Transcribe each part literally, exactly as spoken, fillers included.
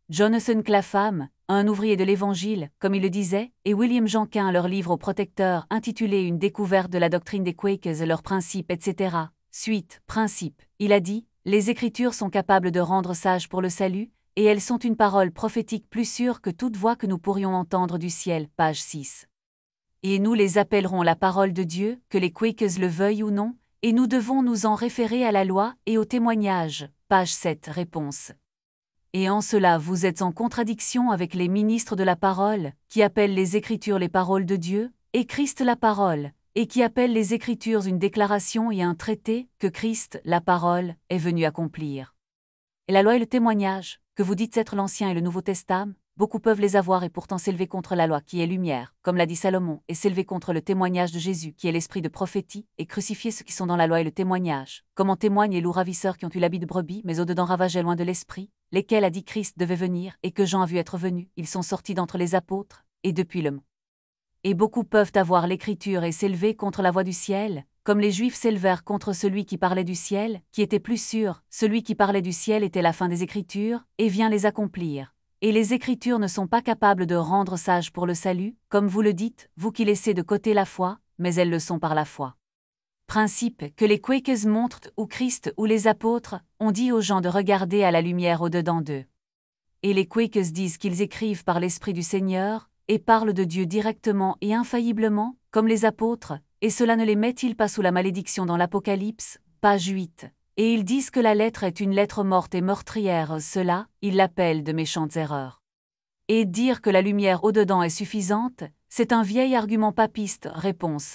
Jonathan Clapham, un ouvrier de l'Évangile, comme il le disait, et William Janquin leur livre au protecteur intitulé Une découverte de la doctrine des Quakers, leurs principes, et cetera. Suite, principe. Il a dit, les Écritures sont capables de rendre sages pour le salut, et elles sont une parole prophétique plus sûre que toute voix que nous pourrions entendre du ciel, page six. Et nous les appellerons la parole de Dieu, que les Quakers le veuillent ou non, et nous devons nous en référer à la loi et au témoignage, page sept. Réponse. Et en cela vous êtes en contradiction avec les ministres de la parole, qui appellent les Écritures les paroles de Dieu, et Christ la parole, et qui appellent les Écritures une déclaration et un traité, que Christ, la parole, est venu accomplir. Et la loi et le témoignage, que vous dites être l'Ancien et le Nouveau Testament, beaucoup peuvent les avoir et pourtant s'élever contre la loi qui est lumière, comme l'a dit Salomon, et s'élever contre le témoignage de Jésus qui est l'esprit de prophétie, et crucifier ceux qui sont dans la loi et le témoignage, comme en témoignent les loups ravisseurs qui ont eu l'habit de brebis mais au-dedans ravageaient loin de l'esprit, lesquels a dit Christ devait venir et que Jean a vu être venu, ils sont sortis d'entre les apôtres, et depuis le monde. Et beaucoup peuvent avoir l'écriture et s'élever contre la voix du ciel, comme les Juifs s'élevèrent contre celui qui parlait du ciel, qui était plus sûr, celui qui parlait du ciel était la fin des Écritures, et vient les accomplir. Et les Écritures ne sont pas capables de rendre sages pour le salut, comme vous le dites, vous qui laissez de côté la foi, mais elles le sont par la foi. Principe que les Quakers montrent où Christ ou les apôtres ont dit aux gens de regarder à la lumière au-dedans d'eux. Et les Quakers disent qu'ils écrivent par l'Esprit du Seigneur, et parlent de Dieu directement et infailliblement, comme les apôtres, et cela ne les met-il pas sous la malédiction dans l'Apocalypse, page huit. Et ils disent que la lettre est une lettre morte et meurtrière, cela, ils l'appellent de méchantes erreurs. Et dire que la lumière au-dedans est suffisante, c'est un vieil argument papiste, réponse.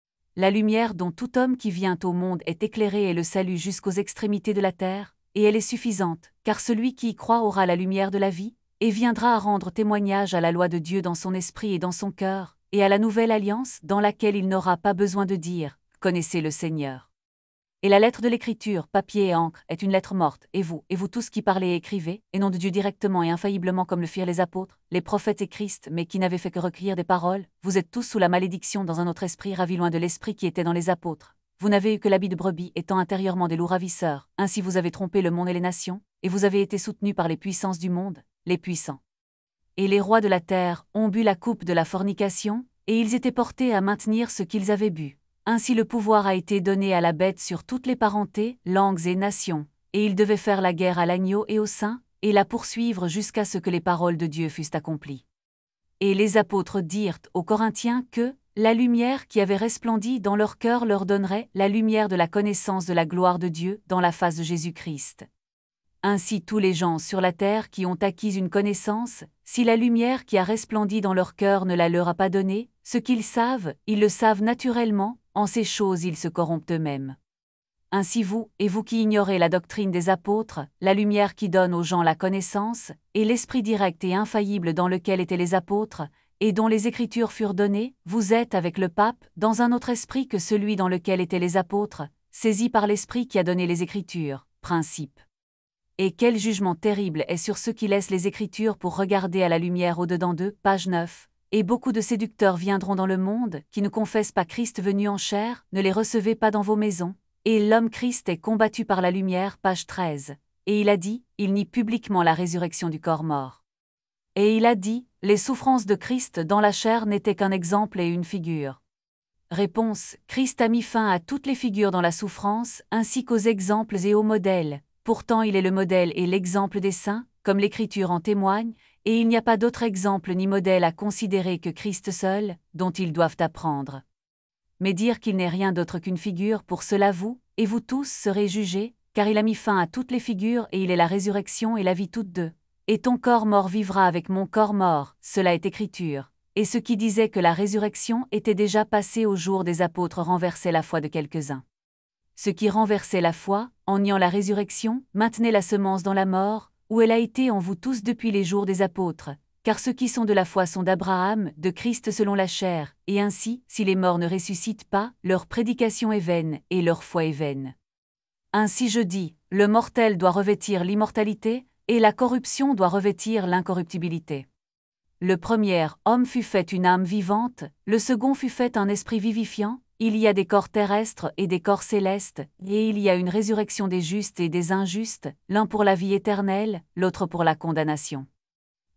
La lumière dont tout homme qui vient au monde est éclairé et le salut jusqu'aux extrémités de la terre, et elle est suffisante, car celui qui y croit aura la lumière de la vie, et viendra à rendre témoignage à la loi de Dieu dans son esprit et dans son cœur, et à la nouvelle alliance dans laquelle il n'aura pas besoin de dire « Connaissez le Seigneur ». Et la lettre de l'Écriture, papier et encre, est une lettre morte, et vous, et vous tous qui parlez et écrivez, et non de Dieu directement et infailliblement comme le firent les apôtres, les prophètes et Christ, mais qui n'avaient fait que recueillir des paroles, vous êtes tous sous la malédiction dans un autre esprit ravi loin de l'esprit qui était dans les apôtres. Vous n'avez eu que l'habit de brebis étant intérieurement des loups ravisseurs, ainsi vous avez trompé le monde et les nations, et vous avez été soutenus par les puissances du monde, les puissants. Et les rois de la terre ont bu la coupe de la fornication, et ils étaient portés à maintenir ce qu'ils avaient bu. Ainsi le pouvoir a été donné à la bête sur toutes les parentés, langues et nations, et il devait faire la guerre à l'agneau et au saint, et la poursuivre jusqu'à ce que les paroles de Dieu fussent accomplies. Et les apôtres dirent aux Corinthiens que la lumière qui avait resplendi dans leur cœur leur donnerait la lumière de la connaissance de la gloire de Dieu dans la face de Jésus-Christ. Ainsi tous les gens sur la terre qui ont acquis une connaissance, si la lumière qui a resplendi dans leur cœur ne la leur a pas donnée, ce qu'ils savent, ils le savent naturellement, en ces choses ils se corrompent eux-mêmes. Ainsi vous, et vous qui ignorez la doctrine des apôtres, la lumière qui donne aux gens la connaissance, et l'esprit direct et infaillible dans lequel étaient les apôtres, et dont les Écritures furent données, vous êtes avec le pape, dans un autre esprit que celui dans lequel étaient les apôtres, saisis par l'esprit qui a donné les Écritures, principe. Et quel jugement terrible est sur ceux qui laissent les Écritures pour regarder à la lumière au-dedans d'eux, page neuf. Et beaucoup de séducteurs viendront dans le monde, qui ne confessent pas Christ venu en chair, ne les recevez pas dans vos maisons. Et l'homme Christ est combattu par la lumière, page treize. Et il a dit, il nie publiquement la résurrection du corps mort. Et il a dit, les souffrances de Christ dans la chair n'étaient qu'un exemple et une figure. Réponse, Christ a mis fin à toutes les figures dans la souffrance, ainsi qu'aux exemples et aux modèles. Pourtant il est le modèle et l'exemple des saints, comme l'Écriture en témoigne, et il n'y a pas d'autre exemple ni modèle à considérer que Christ seul, dont ils doivent apprendre. Mais dire qu'il n'est rien d'autre qu'une figure, pour cela vous, et vous tous serez jugés, car il a mis fin à toutes les figures et il est la résurrection et la vie toutes deux. Et ton corps mort vivra avec mon corps mort, cela est Écriture. Et ceux qui disaient que la résurrection était déjà passée au jour des apôtres renversaient la foi de quelques-uns. Ceux qui renversaient la foi, en niant la résurrection, maintenaient la semence dans la mort, où elle a été en vous tous depuis les jours des apôtres, car ceux qui sont de la foi sont d'Abraham, de Christ selon la chair, et ainsi, si les morts ne ressuscitent pas, leur prédication est vaine, et leur foi est vaine. Ainsi je dis, le mortel doit revêtir l'immortalité, et la corruption doit revêtir l'incorruptibilité. Le premier homme fut fait une âme vivante, le second fut fait un esprit vivifiant, il y a des corps terrestres et des corps célestes, et il y a une résurrection des justes et des injustes, l'un pour la vie éternelle, l'autre pour la condamnation.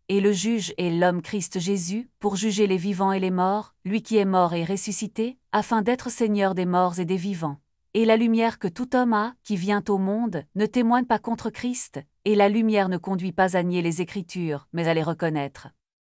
Et le juge est l'homme Christ Jésus, pour juger les vivants et les morts, lui qui est mort et ressuscité, afin d'être Seigneur des morts et des vivants. Et la lumière que tout homme a, qui vient au monde, ne témoigne pas contre Christ, et la lumière ne conduit pas à nier les Écritures, mais à les reconnaître.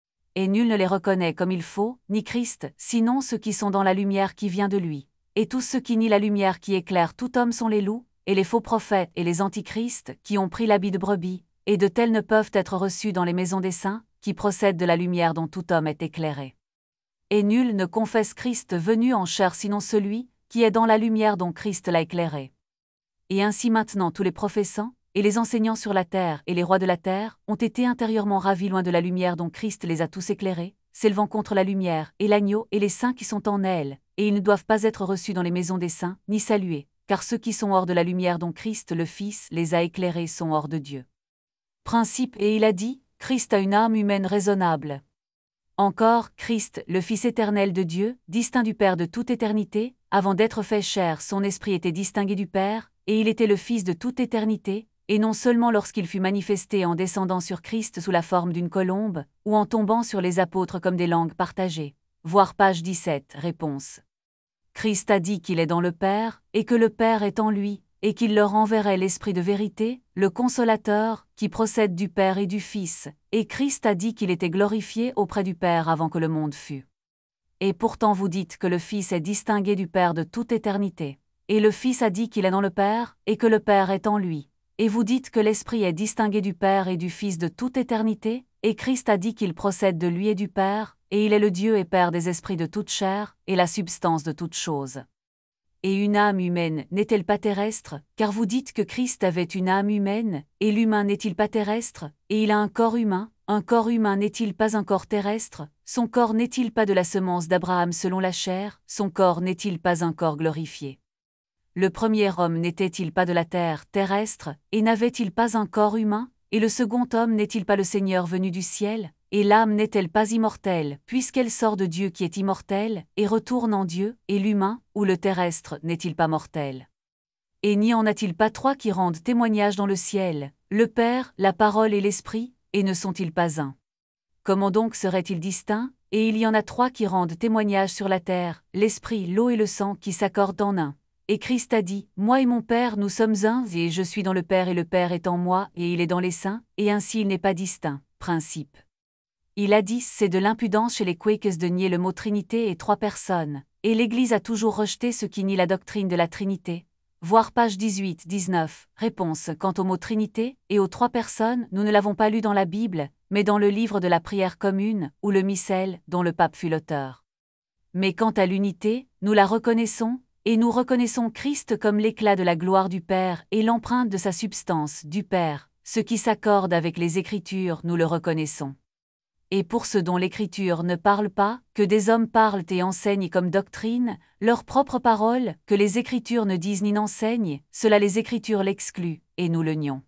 Et nul ne les reconnaît comme il faut, ni Christ, sinon ceux qui sont dans la lumière qui vient de lui. Et tous ceux qui nient la lumière qui éclaire tout homme sont les loups, et les faux prophètes et les antichrists, qui ont pris l'habit de brebis, et de tels ne peuvent être reçus dans les maisons des saints, qui procèdent de la lumière dont tout homme est éclairé. Et nul ne confesse Christ venu en chair sinon celui, qui est dans la lumière dont Christ l'a éclairé. Et ainsi maintenant tous les professants, et les enseignants sur la terre et les rois de la terre, ont été intérieurement ravis loin de la lumière dont Christ les a tous éclairés, s'élevant contre la lumière, et l'agneau et les saints qui sont en elle, et ils ne doivent pas être reçus dans les maisons des saints, ni salués, car ceux qui sont hors de la lumière dont Christ le Fils les a éclairés sont hors de Dieu. Principe. Et il a dit, Christ a une âme humaine raisonnable. Encore, Christ, le Fils éternel de Dieu, distinct du Père de toute éternité, avant d'être fait chair, son esprit était distingué du Père, et il était le Fils de toute éternité, et non seulement lorsqu'il fut manifesté en descendant sur Christ sous la forme d'une colombe, ou en tombant sur les apôtres comme des langues partagées. Voir page dix-sept, réponse. Christ a dit qu'il est dans le Père, et que le Père est en lui, et qu'il leur enverrait l'Esprit de vérité, le Consolateur, qui procède du Père et du Fils, et Christ a dit qu'il était glorifié auprès du Père avant que le monde fût. Et pourtant vous dites que le Fils est distingué du Père de toute éternité. Et le Fils a dit qu'il est dans le Père, et que le Père est en lui. Et vous dites que l'Esprit est distingué du Père et du Fils de toute éternité, et Christ a dit qu'il procède de lui et du Père, et il est le Dieu et Père des esprits de toute chair, et la substance de toute chose. Et une âme humaine n'est-elle pas terrestre, car vous dites que Christ avait une âme humaine, et l'humain n'est-il pas terrestre, et il a un corps humain, un corps humain n'est-il pas un corps terrestre, son corps n'est-il pas de la semence d'Abraham selon la chair, son corps n'est-il pas un corps glorifié? Le premier homme n'était-il pas de la terre terrestre, et n'avait-il pas un corps humain, et le second homme n'est-il pas le Seigneur venu du ciel, et l'âme n'est-elle pas immortelle, puisqu'elle sort de Dieu qui est immortel, et retourne en Dieu, et l'humain, ou le terrestre, n'est-il pas mortel? Et n'y en a-t-il pas trois qui rendent témoignage dans le ciel, le Père, la Parole et l'Esprit, et ne sont-ils pas un? Comment donc seraient-ils distincts? Et il y en a trois qui rendent témoignage sur la terre, l'Esprit, l'eau et le sang qui s'accordent en un. Et Christ a dit, moi et mon Père nous sommes un, et je suis dans le Père et le Père est en moi, et il est dans les saints, et ainsi il n'est pas distinct. Principe. Il a dit, c'est de l'impudence chez les Quakers de nier le mot Trinité et trois personnes, et l'Église a toujours rejeté ceux qui nient la doctrine de la Trinité. Voir page dix-huit dix-neuf. Réponse. Quant au mot Trinité, et aux trois personnes, nous ne l'avons pas lu dans la Bible, mais dans le livre de la prière commune, ou le missel, dont le pape fut l'auteur. Mais quant à l'unité, nous la reconnaissons, et nous reconnaissons Christ comme l'éclat de la gloire du Père et l'empreinte de sa substance du Père, ce qui s'accorde avec les Écritures, nous le reconnaissons. Et pour ceux dont l'Écriture ne parle pas, que des hommes parlent et enseignent comme doctrine, leur propre parole, que les Écritures ne disent ni n'enseignent, cela les Écritures l'excluent, et nous le nions.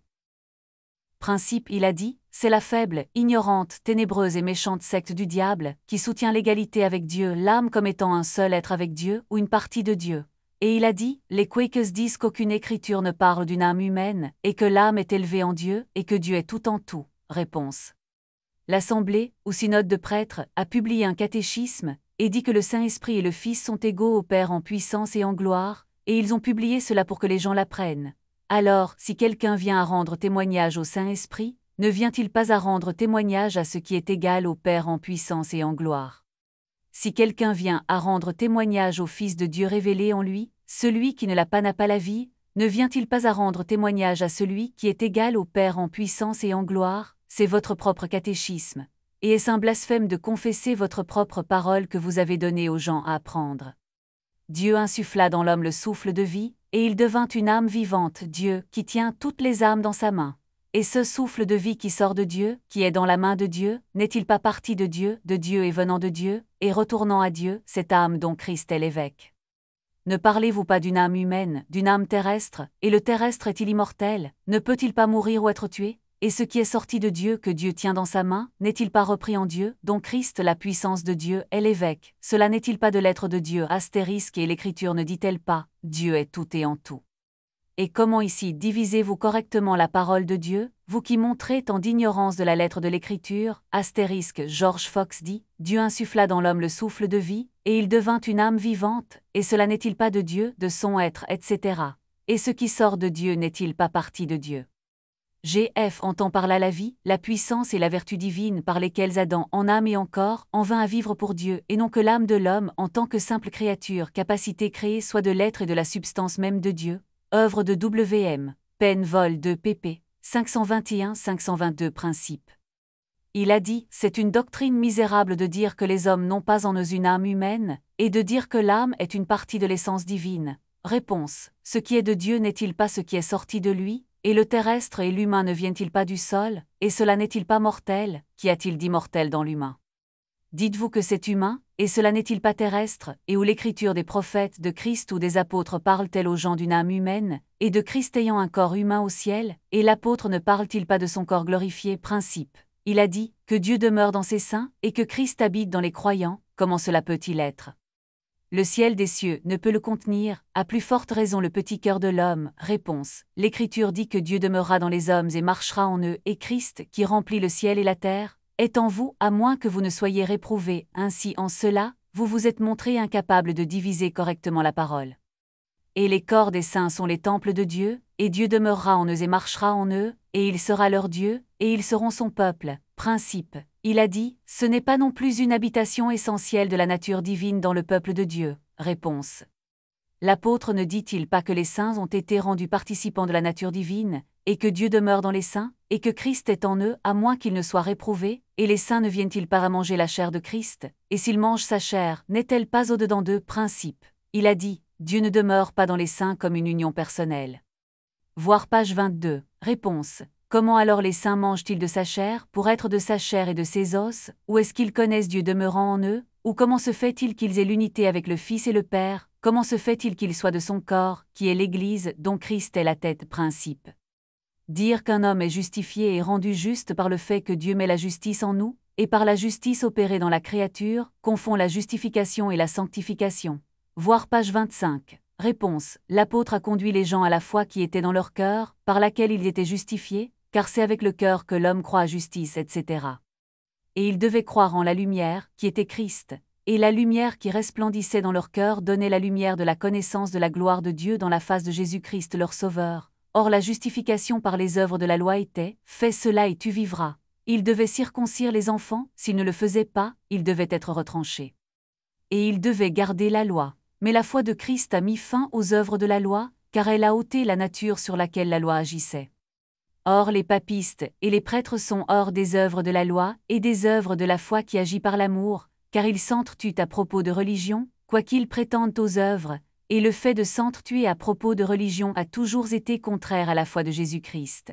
Principe. Il a dit, c'est la faible, ignorante, ténébreuse et méchante secte du diable, qui soutient l'égalité avec Dieu, l'âme comme étant un seul être avec Dieu, ou une partie de Dieu. Et il a dit, les Quakers disent qu'aucune écriture ne parle d'une âme humaine, et que l'âme est élevée en Dieu, et que Dieu est tout en tout. Réponse. L'Assemblée, ou synode de prêtres, a publié un catéchisme, et dit que le Saint-Esprit et le Fils sont égaux au Père en puissance et en gloire, et ils ont publié cela pour que les gens l'apprennent. Alors, si quelqu'un vient à rendre témoignage au Saint-Esprit, ne vient-il pas à rendre témoignage à ce qui est égal au Père en puissance et en gloire? Si quelqu'un vient à rendre témoignage au Fils de Dieu révélé en lui, celui qui ne l'a pas n'a pas la vie, ne vient-il pas à rendre témoignage à celui qui est égal au Père en puissance et en gloire? C'est votre propre catéchisme. Et est-ce un blasphème de confesser votre propre parole que vous avez donnée aux gens à apprendre? Dieu insuffla dans l'homme le souffle de vie, et il devint une âme vivante, Dieu, qui tient toutes les âmes dans sa main. Et ce souffle de vie qui sort de Dieu, qui est dans la main de Dieu, n'est-il pas parti de Dieu, de Dieu et venant de Dieu, et retournant à Dieu, cette âme dont Christ est l'évêque? Ne parlez-vous pas d'une âme humaine, d'une âme terrestre, et le terrestre est-il immortel? Ne peut-il pas mourir ou être tué? Et ce qui est sorti de Dieu que Dieu tient dans sa main, n'est-il pas repris en Dieu, dont Christ, la puissance de Dieu, est l'évêque? Cela n'est-il pas de l'être de Dieu astérisque et l'Écriture ne dit-elle pas, Dieu est tout et en tout? Et comment ici divisez-vous correctement la parole de Dieu, vous qui montrez tant d'ignorance de la lettre de l'Écriture, astérisque George Fox dit, Dieu insuffla dans l'homme le souffle de vie, et il devint une âme vivante, et cela n'est-il pas de Dieu, de son être, et cetera. Et ce qui sort de Dieu n'est-il pas partie de Dieu? G F entend par là la vie, la puissance et la vertu divine par lesquelles Adam, en âme et en corps, en vint à vivre pour Dieu, et non que l'âme de l'homme, en tant que simple créature, capacité créée soit de l'être et de la substance même de Dieu. Œuvre de W M. Penn vol deux pp. cinq cent vingt et un à cinq cent vingt-deux Principe. Il a dit, c'est une doctrine misérable de dire que les hommes n'ont pas en eux une âme humaine, et de dire que l'âme est une partie de l'essence divine. Réponse, ce qui est de Dieu n'est-il pas ce qui est sorti de lui, et le terrestre et l'humain ne viennent-ils pas du sol, et cela n'est-il pas mortel, qu'y a-t-il d'immortel dans l'humain? Dites-vous que c'est humain, et cela n'est-il pas terrestre, et où l'écriture des prophètes de Christ ou des apôtres parle-t-elle aux gens d'une âme humaine, et de Christ ayant un corps humain au ciel, et l'apôtre ne parle-t-il pas de son corps glorifié? Principe. Il a dit, que Dieu demeure dans ses saints, et que Christ habite dans les croyants, comment cela peut-il être? Le ciel des cieux ne peut le contenir, à plus forte raison le petit cœur de l'homme. Réponse. L'Écriture dit que Dieu demeurera dans les hommes et marchera en eux, et Christ, qui remplit le ciel et la terre, est en vous, à moins que vous ne soyez réprouvés. Ainsi en cela, vous vous êtes montrés incapables de diviser correctement la parole. Et les corps des saints sont les temples de Dieu, et Dieu demeurera en eux et marchera en eux, et il sera leur Dieu, et ils seront son peuple. Principe. Il a dit, ce n'est pas non plus une habitation essentielle de la nature divine dans le peuple de Dieu. Réponse. L'apôtre ne dit-il pas que les saints ont été rendus participants de la nature divine, et que Dieu demeure dans les saints, et que Christ est en eux, à moins qu'ils ne soient réprouvés, et les saints ne viennent-ils pas à manger la chair de Christ, et s'ils mangent sa chair, n'est-elle pas au-dedans d'eux? Principe. Il a dit, Dieu ne demeure pas dans les saints comme une union personnelle. Voir page vingt-deux. Réponse. Comment alors les saints mangent-ils de sa chair, pour être de sa chair et de ses os, ou est-ce qu'ils connaissent Dieu demeurant en eux, ou comment se fait-il qu'ils aient l'unité avec le Fils et le Père, comment se fait-il qu'ils soient de son corps, qui est l'Église, dont Christ est la tête? Principe. Dire qu'un homme est justifié et rendu juste par le fait que Dieu met la justice en nous, et par la justice opérée dans la créature, confond la justification et la sanctification. Voir page vingt-cinq. Réponse. L'apôtre a conduit les gens à la foi qui était dans leur cœur, par laquelle ils étaient justifiés, car c'est avec le cœur que l'homme croit à justice, et cetera. Et ils devaient croire en la lumière, qui était Christ, et la lumière qui resplendissait dans leur cœur donnait la lumière de la connaissance de la gloire de Dieu dans la face de Jésus-Christ leur Sauveur. Or la justification par les œuvres de la loi était « Fais cela et tu vivras ». Ils devaient circoncire les enfants, s'ils ne le faisaient pas, ils devaient être retranchés. Et ils devaient garder la loi. Mais la foi de Christ a mis fin aux œuvres de la loi, car elle a ôté la nature sur laquelle la loi agissait. Or les papistes et les prêtres sont hors des œuvres de la loi et des œuvres de la foi qui agit par l'amour, car ils s'entretuent à propos de religion, quoiqu'ils prétendent aux œuvres, et le fait de s'entretuer à propos de religion a toujours été contraire à la foi de Jésus-Christ.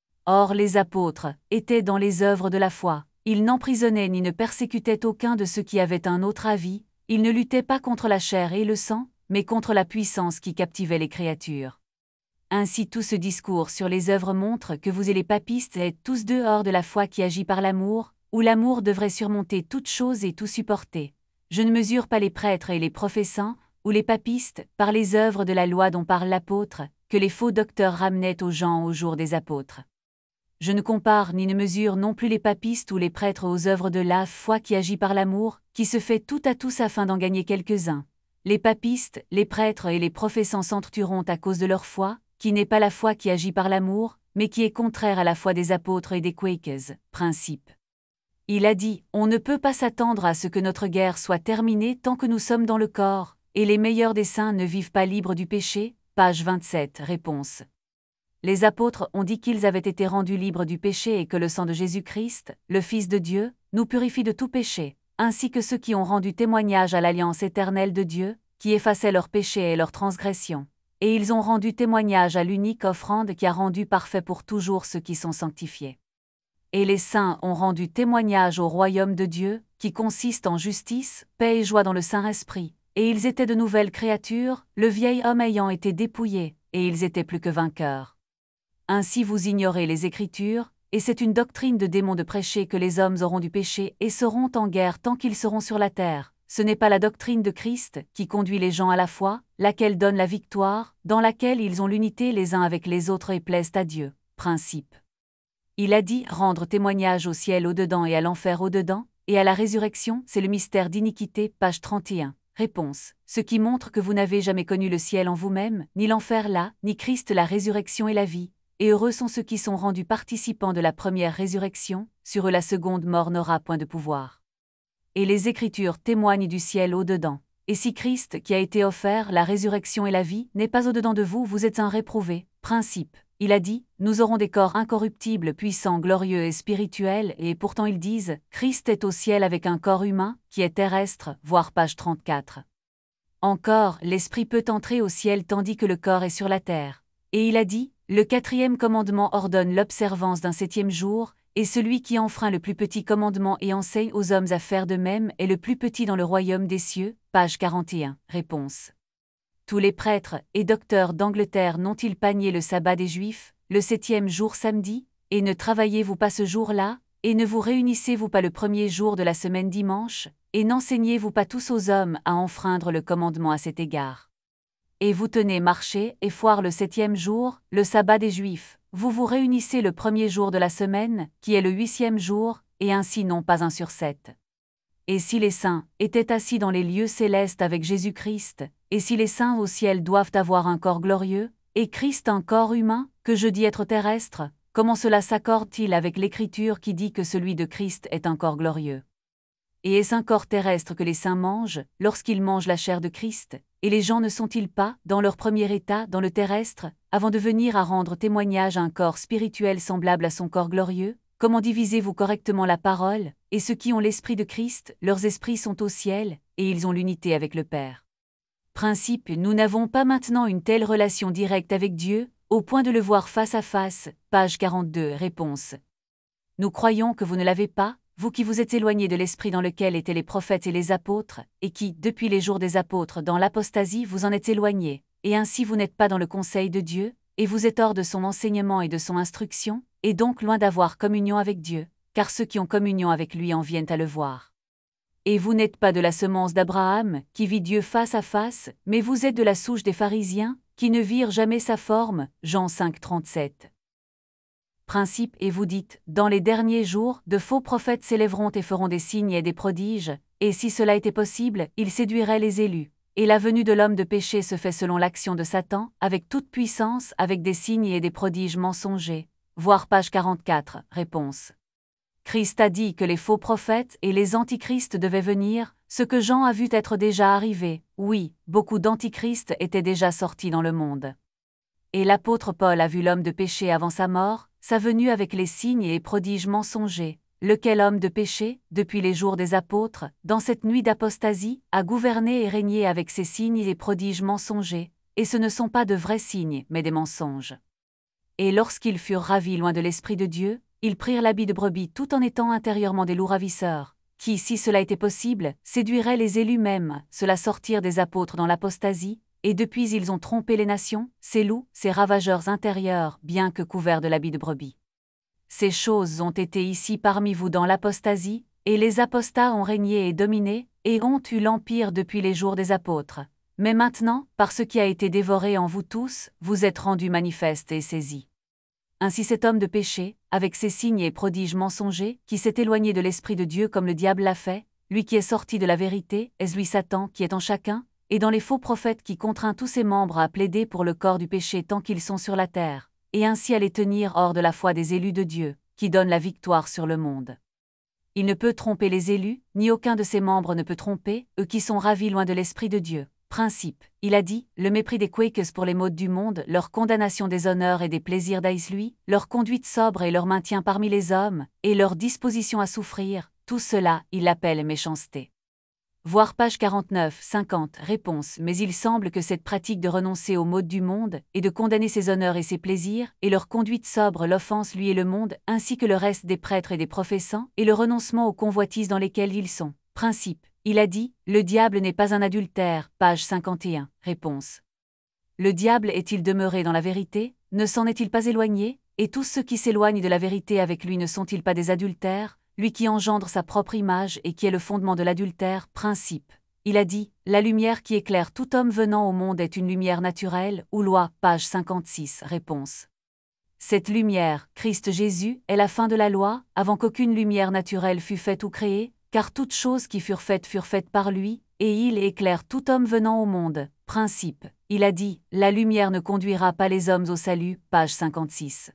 Or les apôtres étaient dans les œuvres de la foi, ils n'emprisonnaient ni ne persécutaient aucun de ceux qui avaient un autre avis, ils ne luttaient pas contre la chair et le sang, mais contre la puissance qui captivait les créatures. Ainsi tout ce discours sur les œuvres montre que vous et les papistes êtes tous deux hors de la foi qui agit par l'amour, où l'amour devrait surmonter toute chose et tout supporter. Je ne mesure pas les prêtres et les professants, ou les papistes, par les œuvres de la loi dont parle l'apôtre, que les faux docteurs ramenaient aux gens au jour des apôtres. Je ne compare ni ne mesure non plus les papistes ou les prêtres aux œuvres de la foi qui agit par l'amour, qui se fait tout à tous afin d'en gagner quelques-uns. Les papistes, les prêtres et les professants s'entretueront à cause de leur foi, qui n'est pas la foi qui agit par l'amour, mais qui est contraire à la foi des apôtres et des Quakers. Principe. Il a dit, on ne peut pas s'attendre à ce que notre guerre soit terminée tant que nous sommes dans le corps, et les meilleurs des saints ne vivent pas libres du péché. Page vingt-sept. Réponse. Les apôtres ont dit qu'ils avaient été rendus libres du péché et que le sang de Jésus-Christ, le Fils de Dieu, nous purifie de tout péché, ainsi que ceux qui ont rendu témoignage à l'alliance éternelle de Dieu, qui effaçait leurs péchés et leurs transgressions. Et ils ont rendu témoignage à l'unique offrande qui a rendu parfait pour toujours ceux qui sont sanctifiés. Et les saints ont rendu témoignage au royaume de Dieu, qui consiste en justice, paix et joie dans le Saint-Esprit, et ils étaient de nouvelles créatures, le vieil homme ayant été dépouillé, et ils étaient plus que vainqueurs. Ainsi vous ignorez les Écritures, et c'est une doctrine de démons de prêcher que les hommes auront du péché et seront en guerre tant qu'ils seront sur la terre. ce n'est pas la doctrine de Christ qui conduit les gens à la foi, laquelle donne la victoire, dans laquelle ils ont l'unité les uns avec les autres et plaisent à Dieu. Principe. Il a dit rendre témoignage au ciel au-dedans et à l'enfer au-dedans, et à la résurrection, c'est le mystère d'iniquité, page trente et un. Réponse. Ce qui montre que vous n'avez jamais connu le ciel en vous-même, ni l'enfer là, ni Christ la résurrection et la vie, et heureux sont ceux qui sont rendus participants de la première résurrection, sur eux la seconde mort n'aura point de pouvoir. Et les Écritures témoignent du ciel au-dedans. Et si Christ, qui a été offert la résurrection et la vie, n'est pas au-dedans de vous, vous êtes un réprouvé. Principe. Il a dit, nous aurons des corps incorruptibles, puissants, glorieux et spirituels, et pourtant ils disent, Christ est au ciel avec un corps humain, qui est terrestre, voire page trente-quatre. Encore, l'esprit peut entrer au ciel tandis que le corps est sur la terre. Et il a dit, le quatrième commandement ordonne l'observance d'un septième jour, et celui qui enfreint le plus petit commandement et enseigne aux hommes à faire de même est le plus petit dans le royaume des cieux, page quarante et un. Réponse. Tous les prêtres et docteurs d'Angleterre n'ont-ils pas nié le sabbat des Juifs, le septième jour samedi, et ne travaillez-vous pas ce jour-là, et ne vous réunissez-vous pas le premier jour de la semaine dimanche, et n'enseignez-vous pas tous aux hommes à enfreindre le commandement à cet égard? Et vous tenez marché et foire le septième jour, le sabbat des Juifs, vous vous réunissez le premier jour de la semaine, qui est le huitième jour, et ainsi non pas un sur sept. Et si les saints étaient assis dans les lieux célestes avec Jésus-Christ, et si les saints au ciel doivent avoir un corps glorieux, et Christ un corps humain, que je dis être terrestre, comment cela s'accorde-t-il avec l'Écriture qui dit que celui de Christ est un corps glorieux? Et est-ce un corps terrestre que les saints mangent, lorsqu'ils mangent la chair de Christ, et les gens ne sont-ils pas, dans leur premier état, dans le terrestre, avant de venir à rendre témoignage à un corps spirituel semblable à son corps glorieux? Comment divisez-vous correctement la parole? Et ceux qui ont l'esprit de Christ, leurs esprits sont au ciel, et ils ont l'unité avec le Père. Principe, nous n'avons pas maintenant une telle relation directe avec Dieu, au point de le voir face à face, page quarante-deux. Réponse. Nous croyons que vous ne l'avez pas, vous qui vous êtes éloignés de l'esprit dans lequel étaient les prophètes et les apôtres, et qui, depuis les jours des apôtres dans l'apostasie, vous en êtes éloignés, et ainsi vous n'êtes pas dans le conseil de Dieu, et vous êtes hors de son enseignement et de son instruction, et donc loin d'avoir communion avec Dieu, car ceux qui ont communion avec lui en viennent à le voir. Et vous n'êtes pas de la semence d'Abraham, qui vit Dieu face à face, mais vous êtes de la souche des pharisiens, qui ne virent jamais sa forme, Jean cinq trente-sept. Principe, et vous dites, dans les derniers jours, de faux prophètes s'élèveront et feront des signes et des prodiges, et si cela était possible, ils séduiraient les élus. Et la venue de l'homme de péché se fait selon l'action de Satan, avec toute puissance, avec des signes et des prodiges mensongers. Voir page quarante-quatre. Réponse. Christ a dit que les faux prophètes et les antichrists devaient venir, ce que Jean a vu être déjà arrivé. Oui, beaucoup d'antichrists étaient déjà sortis dans le monde. Et l'apôtre Paul a vu l'homme de péché avant sa mort, sa venue avec les signes et prodiges mensongers, lequel homme de péché, depuis les jours des apôtres, dans cette nuit d'apostasie, a gouverné et régné avec ses signes et prodiges mensongers, et ce ne sont pas de vrais signes, mais des mensonges. Et lorsqu'ils furent ravis loin de l'Esprit de Dieu, ils prirent l'habit de brebis tout en étant intérieurement des loups ravisseurs, qui, si cela était possible, séduiraient les élus mêmes, cela sortirent des apôtres dans l'apostasie, et depuis ils ont trompé les nations, ces loups, ces ravageurs intérieurs, bien que couverts de l'habit de brebis. Ces choses ont été ici parmi vous dans l'apostasie, et les apostats ont régné et dominé, et ont eu l'empire depuis les jours des apôtres. Mais maintenant, par ce qui a été dévoré en vous tous, vous êtes rendus manifestes et saisis. Ainsi cet homme de péché, avec ses signes et prodiges mensongers, qui s'est éloigné de l'Esprit de Dieu comme le diable l'a fait, lui qui est sorti de la vérité, est-ce lui Satan qui est en chacun, et dans les faux prophètes qui contraint tous ses membres à plaider pour le corps du péché tant qu'ils sont sur la terre, et ainsi à les tenir hors de la foi des élus de Dieu, qui donne la victoire sur le monde. Il ne peut tromper les élus, ni aucun de ses membres ne peut tromper, eux qui sont ravis loin de l'Esprit de Dieu. Principe, il a dit, le mépris des Quakers pour les modes du monde, leur condamnation des honneurs et des plaisirs d'Aïs-lui, leur conduite sobre et leur maintien parmi les hommes, et leur disposition à souffrir, tout cela, il l'appelle méchanceté. Voir page quarante-neuf cinquante. Réponse. Mais il semble que cette pratique de renoncer aux modes du monde, et de condamner ses honneurs et ses plaisirs, et leur conduite sobre l'offense lui et le monde, ainsi que le reste des prêtres et des professants, et le renoncement aux convoitises dans lesquelles ils sont. Principe. Il a dit, le diable n'est pas un adultère, page cinquante et un. Réponse. Le diable est-il demeuré dans la vérité, ne s'en est-il pas éloigné, et tous ceux qui s'éloignent de la vérité avec lui ne sont-ils pas des adultères? lui qui engendre sa propre image et qui est le fondement de l'adultère, principe. Il a dit, la lumière qui éclaire tout homme venant au monde est une lumière naturelle, ou loi, page cinquante-six, réponse. Cette lumière, Christ Jésus, est la fin de la loi, avant qu'aucune lumière naturelle fût faite ou créée, car toutes choses qui furent faites furent faites par lui, et il éclaire tout homme venant au monde. Principe. Il a dit, la lumière ne conduira pas les hommes au salut, page cinquante-six.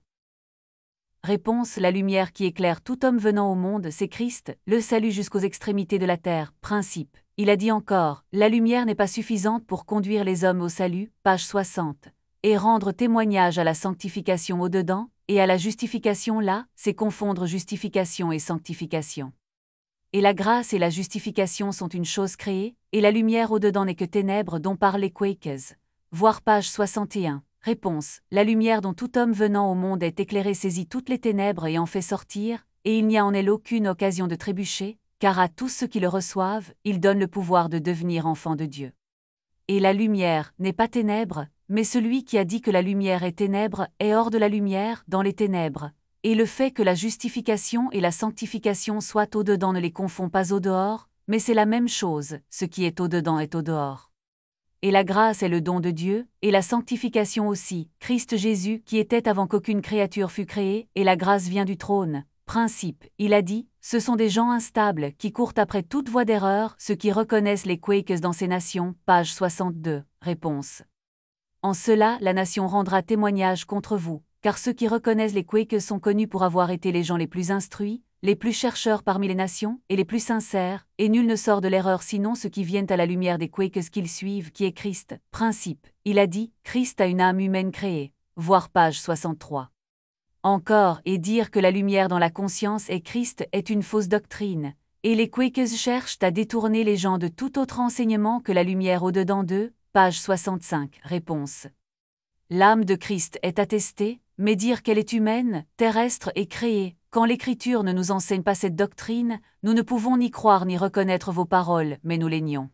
Réponse. La lumière qui éclaire tout homme venant au monde, c'est Christ, le salut jusqu'aux extrémités de la terre. Principe. Il a dit encore, la lumière n'est pas suffisante pour conduire les hommes au salut, page soixante. Et rendre témoignage à la sanctification au-dedans, et à la justification là, c'est confondre justification et sanctification. Et la grâce et la justification sont une chose créée, et la lumière au-dedans n'est que ténèbres dont parlent les Quakers. Voir page soixante et un. Réponse. La lumière dont tout homme venant au monde est éclairé saisit toutes les ténèbres et en fait sortir, et il n'y a en elle aucune occasion de trébucher, car à tous ceux qui le reçoivent, il donne le pouvoir de devenir enfants de Dieu. Et la lumière n'est pas ténèbres, mais celui qui a dit que la lumière est ténèbres est hors de la lumière, dans les ténèbres. Et le fait que la justification et la sanctification soient au-dedans ne les confond pas au-dehors, mais c'est la même chose, ce qui est au-dedans est au-dehors. Et la grâce est le don de Dieu, et la sanctification aussi, Christ Jésus qui était avant qu'aucune créature fût créée, et la grâce vient du trône. Principe, il a dit, ce sont des gens instables qui courent après toute voie d'erreur, ceux qui reconnaissent les Quakers dans ces nations, page soixante-deux, réponse. En cela, la nation rendra témoignage contre vous, car ceux qui reconnaissent les Quakers sont connus pour avoir été les gens les plus instruits, les plus chercheurs parmi les nations, et les plus sincères, et nul ne sort de l'erreur sinon ceux qui viennent à la lumière des Quakers qu'ils suivent, qui est Christ. Principe, il a dit, Christ a une âme humaine créée. Voir page soixante-trois. Encore, et dire que la lumière dans la conscience est Christ est une fausse doctrine, et les Quakers cherchent à détourner les gens de tout autre enseignement que la lumière au-dedans d'eux, page soixante-cinq, réponse. L'âme de Christ est attestée, mais dire qu'elle est humaine, terrestre et créée, quand l'Écriture ne nous enseigne pas cette doctrine, nous ne pouvons ni croire ni reconnaître vos paroles, mais nous les nions.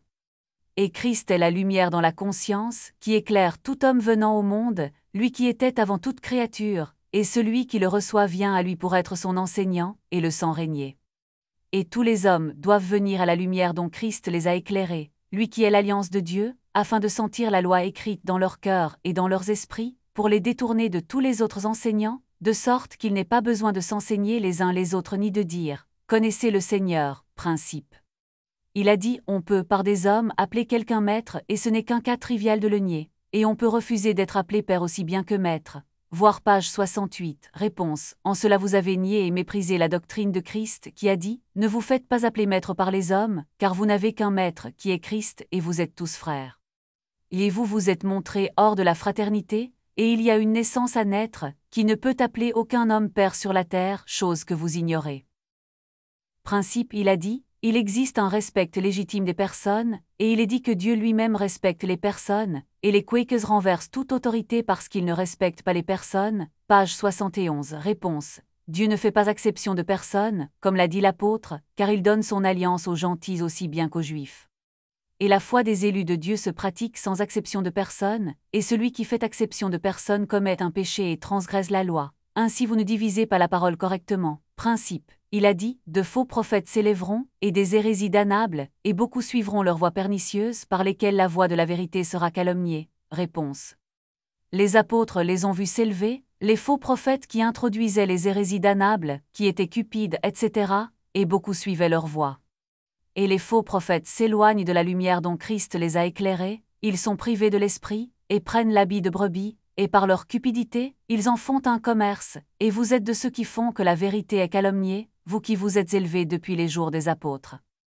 Et Christ est la lumière dans la conscience, qui éclaire tout homme venant au monde, lui qui était avant toute créature, et celui qui le reçoit vient à lui pour être son enseignant, et le sang régner. Et tous les hommes doivent venir à la lumière dont Christ les a éclairés, lui qui est l'alliance de Dieu, afin de sentir la loi écrite dans leur cœur et dans leurs esprits, pour les détourner de tous les autres enseignants, de sorte qu'il n'est pas besoin de s'enseigner les uns les autres ni de dire « Connaissez le Seigneur », principe. Il a dit « On peut par des hommes appeler quelqu'un maître et ce n'est qu'un cas trivial de le nier, et on peut refuser d'être appelé père aussi bien que maître. » Voir page soixante-huit. Réponse. En cela vous avez nié et méprisé la doctrine de Christ qui a dit « Ne vous faites pas appeler maître par les hommes, car vous n'avez qu'un maître qui est Christ et vous êtes tous frères. » Et vous vous êtes montrés hors de la fraternité, et il y a une naissance à naître, qui ne peut appeler aucun homme père sur la terre, chose que vous ignorez. Principe, il a dit, il existe un respect légitime des personnes, et il est dit que Dieu lui-même respecte les personnes, et les Quakers renversent toute autorité parce qu'ils ne respectent pas les personnes. Page soixante et onze. Réponse. Dieu ne fait pas exception de personne, comme l'a dit l'apôtre, car il donne son alliance aux gentils aussi bien qu'aux juifs. Et la foi des élus de Dieu se pratique sans acception de personne, et celui qui fait acception de personne commet un péché et transgresse la loi. Ainsi vous ne divisez pas la parole correctement. Principe. Il a dit, de faux prophètes s'élèveront, et des hérésies damnables, et beaucoup suivront leurs voies pernicieuses par lesquelles la voie de la vérité sera calomniée. Réponse. Les apôtres les ont vus s'élever, les faux prophètes qui introduisaient les hérésies damnables, qui étaient cupides, et cetera, et beaucoup suivaient leur voie. Et les faux prophètes s'éloignent de la lumière dont Christ les a éclairés, ils sont privés de l'esprit, et prennent l'habit de brebis, et par leur cupidité, ils en font un commerce, et vous êtes de ceux qui font que la vérité est calomniée, vous qui vous êtes élevés depuis les jours des apôtres.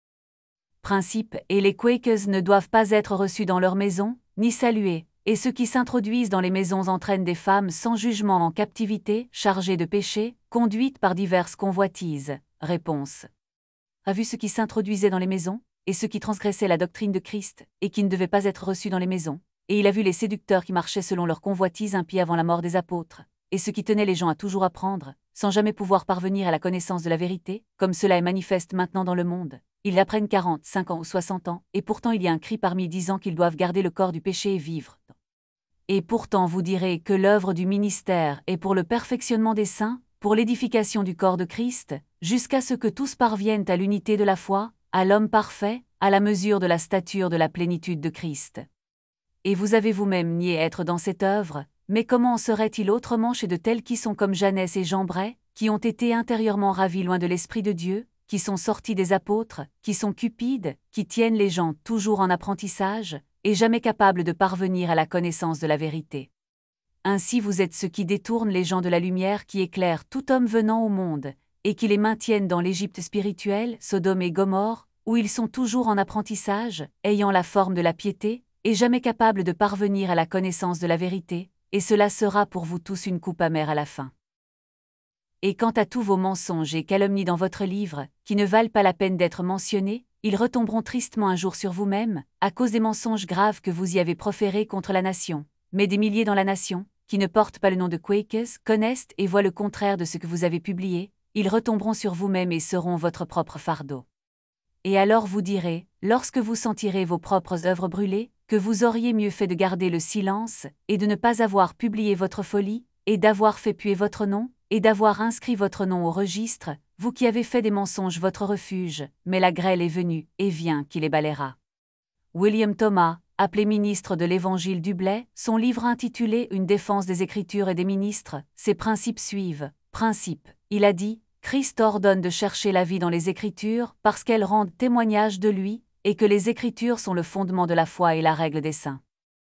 Principe, et les Quakers ne doivent pas être reçus dans leur maison, ni salués, et ceux qui s'introduisent dans les maisons entraînent des femmes sans jugement en captivité, chargées de péché, conduites par diverses convoitises. Réponse. A vu ceux qui s'introduisaient dans les maisons, et ceux qui transgressaient la doctrine de Christ, et qui ne devaient pas être reçus dans les maisons. Et il a vu les séducteurs qui marchaient selon leur convoitise impies avant la mort des apôtres, et ceux qui tenaient les gens à toujours apprendre, sans jamais pouvoir parvenir à la connaissance de la vérité, comme cela est manifeste maintenant dans le monde. Ils l'apprennent quarante, cinq ans ou soixante ans, et pourtant il y a un cri parmi disant qu'ils doivent garder le corps du péché et vivre. Et pourtant vous direz que l'œuvre du ministère est pour le perfectionnement des saints, pour l'édification du corps de Christ, jusqu'à ce que tous parviennent à l'unité de la foi, à l'homme parfait, à la mesure de la stature de la plénitude de Christ. Et vous avez vous-même nié être dans cette œuvre, mais comment en serait-il autrement chez de tels qui sont comme Jeannès et Jambres, qui ont été intérieurement ravis loin de l'Esprit de Dieu, qui sont sortis des apôtres, qui sont cupides, qui tiennent les gens toujours en apprentissage, et jamais capables de parvenir à la connaissance de la vérité. Ainsi vous êtes ceux qui détournent les gens de la lumière qui éclaire tout homme venant au monde, et qui les maintiennent dans l'Égypte spirituelle, Sodome et Gomorrhe, où ils sont toujours en apprentissage, ayant la forme de la piété, et jamais capables de parvenir à la connaissance de la vérité, et cela sera pour vous tous une coupe amère à la fin. Et quant à tous vos mensonges et calomnies dans votre livre, qui ne valent pas la peine d'être mentionnés, ils retomberont tristement un jour sur vous-même, à cause des mensonges graves que vous y avez proférés contre la nation. Mais des milliers dans la nation, qui ne portent pas le nom de Quakers, connaissent et voient le contraire de ce que vous avez publié, ils retomberont sur vous-même et seront votre propre fardeau. Et alors vous direz, lorsque vous sentirez vos propres œuvres brûlées, que vous auriez mieux fait de garder le silence, et de ne pas avoir publié votre folie, et d'avoir fait puer votre nom, et d'avoir inscrit votre nom au registre, vous qui avez fait des mensonges votre refuge, mais la grêle est venue, et vient qui les balayera. William Thomas, appelé ministre de l'Évangile du blé, son livre intitulé Une défense des Écritures et des ministres, ses principes suivent. Principe, il a dit, Christ ordonne de chercher la vie dans les Écritures parce qu'elles rendent témoignage de lui, et que les Écritures sont le fondement de la foi et la règle des saints.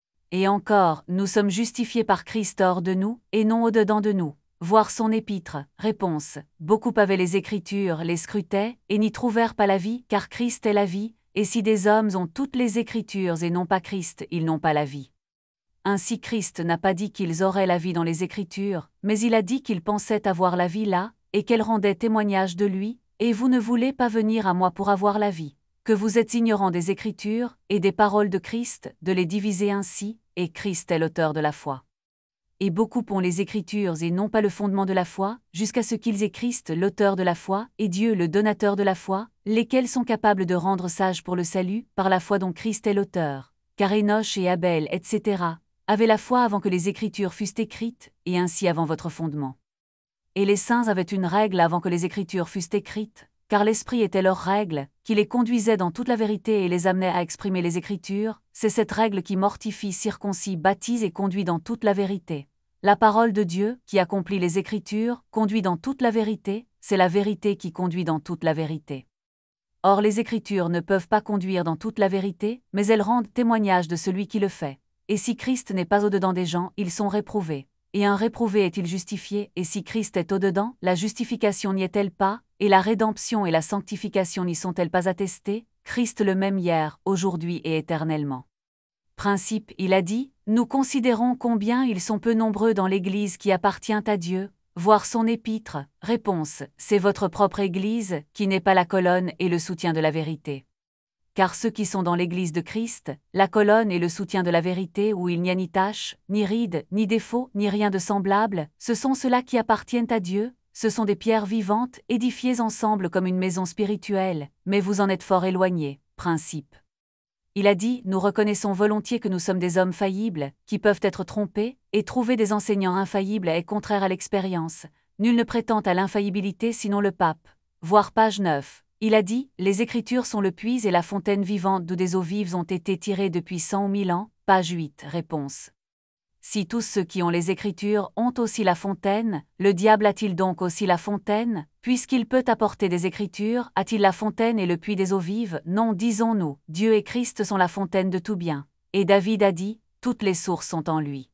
Et encore, nous sommes justifiés par Christ hors de nous, et non au-dedans de nous. Voir son épître. Réponse. Beaucoup avaient les Écritures, les scrutaient, et n'y trouvèrent pas la vie, car Christ est la vie, et si des hommes ont toutes les Écritures et non pas Christ, ils n'ont pas la vie. Ainsi Christ n'a pas dit qu'ils auraient la vie dans les Écritures, mais il a dit qu'ils pensaient avoir la vie là, et qu'elle rendait témoignage de lui, et vous ne voulez pas venir à moi pour avoir la vie. Que vous êtes ignorants des Écritures, et des paroles de Christ, de les diviser ainsi, et Christ est l'auteur de la foi. Et beaucoup ont les Écritures et non pas le fondement de la foi, jusqu'à ce qu'ils aient Christ l'auteur de la foi, et Dieu le donateur de la foi, lesquels sont capables de rendre sages pour le salut, par la foi dont Christ est l'auteur. Car Enoch et Abel, et cetera, avaient la foi avant que les Écritures fussent écrites, et ainsi avant votre fondement. Et les saints avaient une règle avant que les Écritures fussent écrites, car l'Esprit était leur règle, qui les conduisait dans toute la vérité et les amenait à exprimer les Écritures, c'est cette règle qui mortifie, circoncis, baptise et conduit dans toute la vérité. La parole de Dieu, qui accomplit les Écritures, conduit dans toute la vérité, c'est la vérité qui conduit dans toute la vérité. Or les Écritures ne peuvent pas conduire dans toute la vérité, mais elles rendent témoignage de celui qui le fait. Et si Christ n'est pas au-dedans des gens, ils sont réprouvés. Et un réprouvé est-il justifié, et si Christ est au-dedans, la justification n'y est-elle pas, et la rédemption et la sanctification n'y sont-elles pas attestées, Christ le même hier, aujourd'hui et éternellement. Principe, il a dit, nous considérons combien ils sont peu nombreux dans l'Église qui appartient à Dieu, voir son épître. Réponse, c'est votre propre Église, qui n'est pas la colonne et le soutien de la vérité. Car ceux qui sont dans l'Église de Christ, la colonne et le soutien de la vérité où il n'y a ni tache, ni ride, ni défaut, ni rien de semblable, ce sont ceux-là qui appartiennent à Dieu, ce sont des pierres vivantes, édifiées ensemble comme une maison spirituelle, mais vous en êtes fort éloignés. Principe. Il a dit, nous reconnaissons volontiers que nous sommes des hommes faillibles, qui peuvent être trompés, et trouver des enseignants infaillibles est contraire à l'expérience. Nul ne prétend à l'infaillibilité sinon le pape. Voir page neuf. Il a dit, les Écritures sont le puits et la fontaine vivante d'où des eaux vives ont été tirées depuis cent ou mille ans. Page huit. Réponse. Si tous ceux qui ont les Écritures ont aussi la fontaine, le diable a-t-il donc aussi la fontaine? Puisqu'il peut apporter des Écritures, a-t-il la fontaine et le puits des eaux vives? Non, disons-nous, Dieu et Christ sont la fontaine de tout bien. Et David a dit, toutes les sources sont en lui.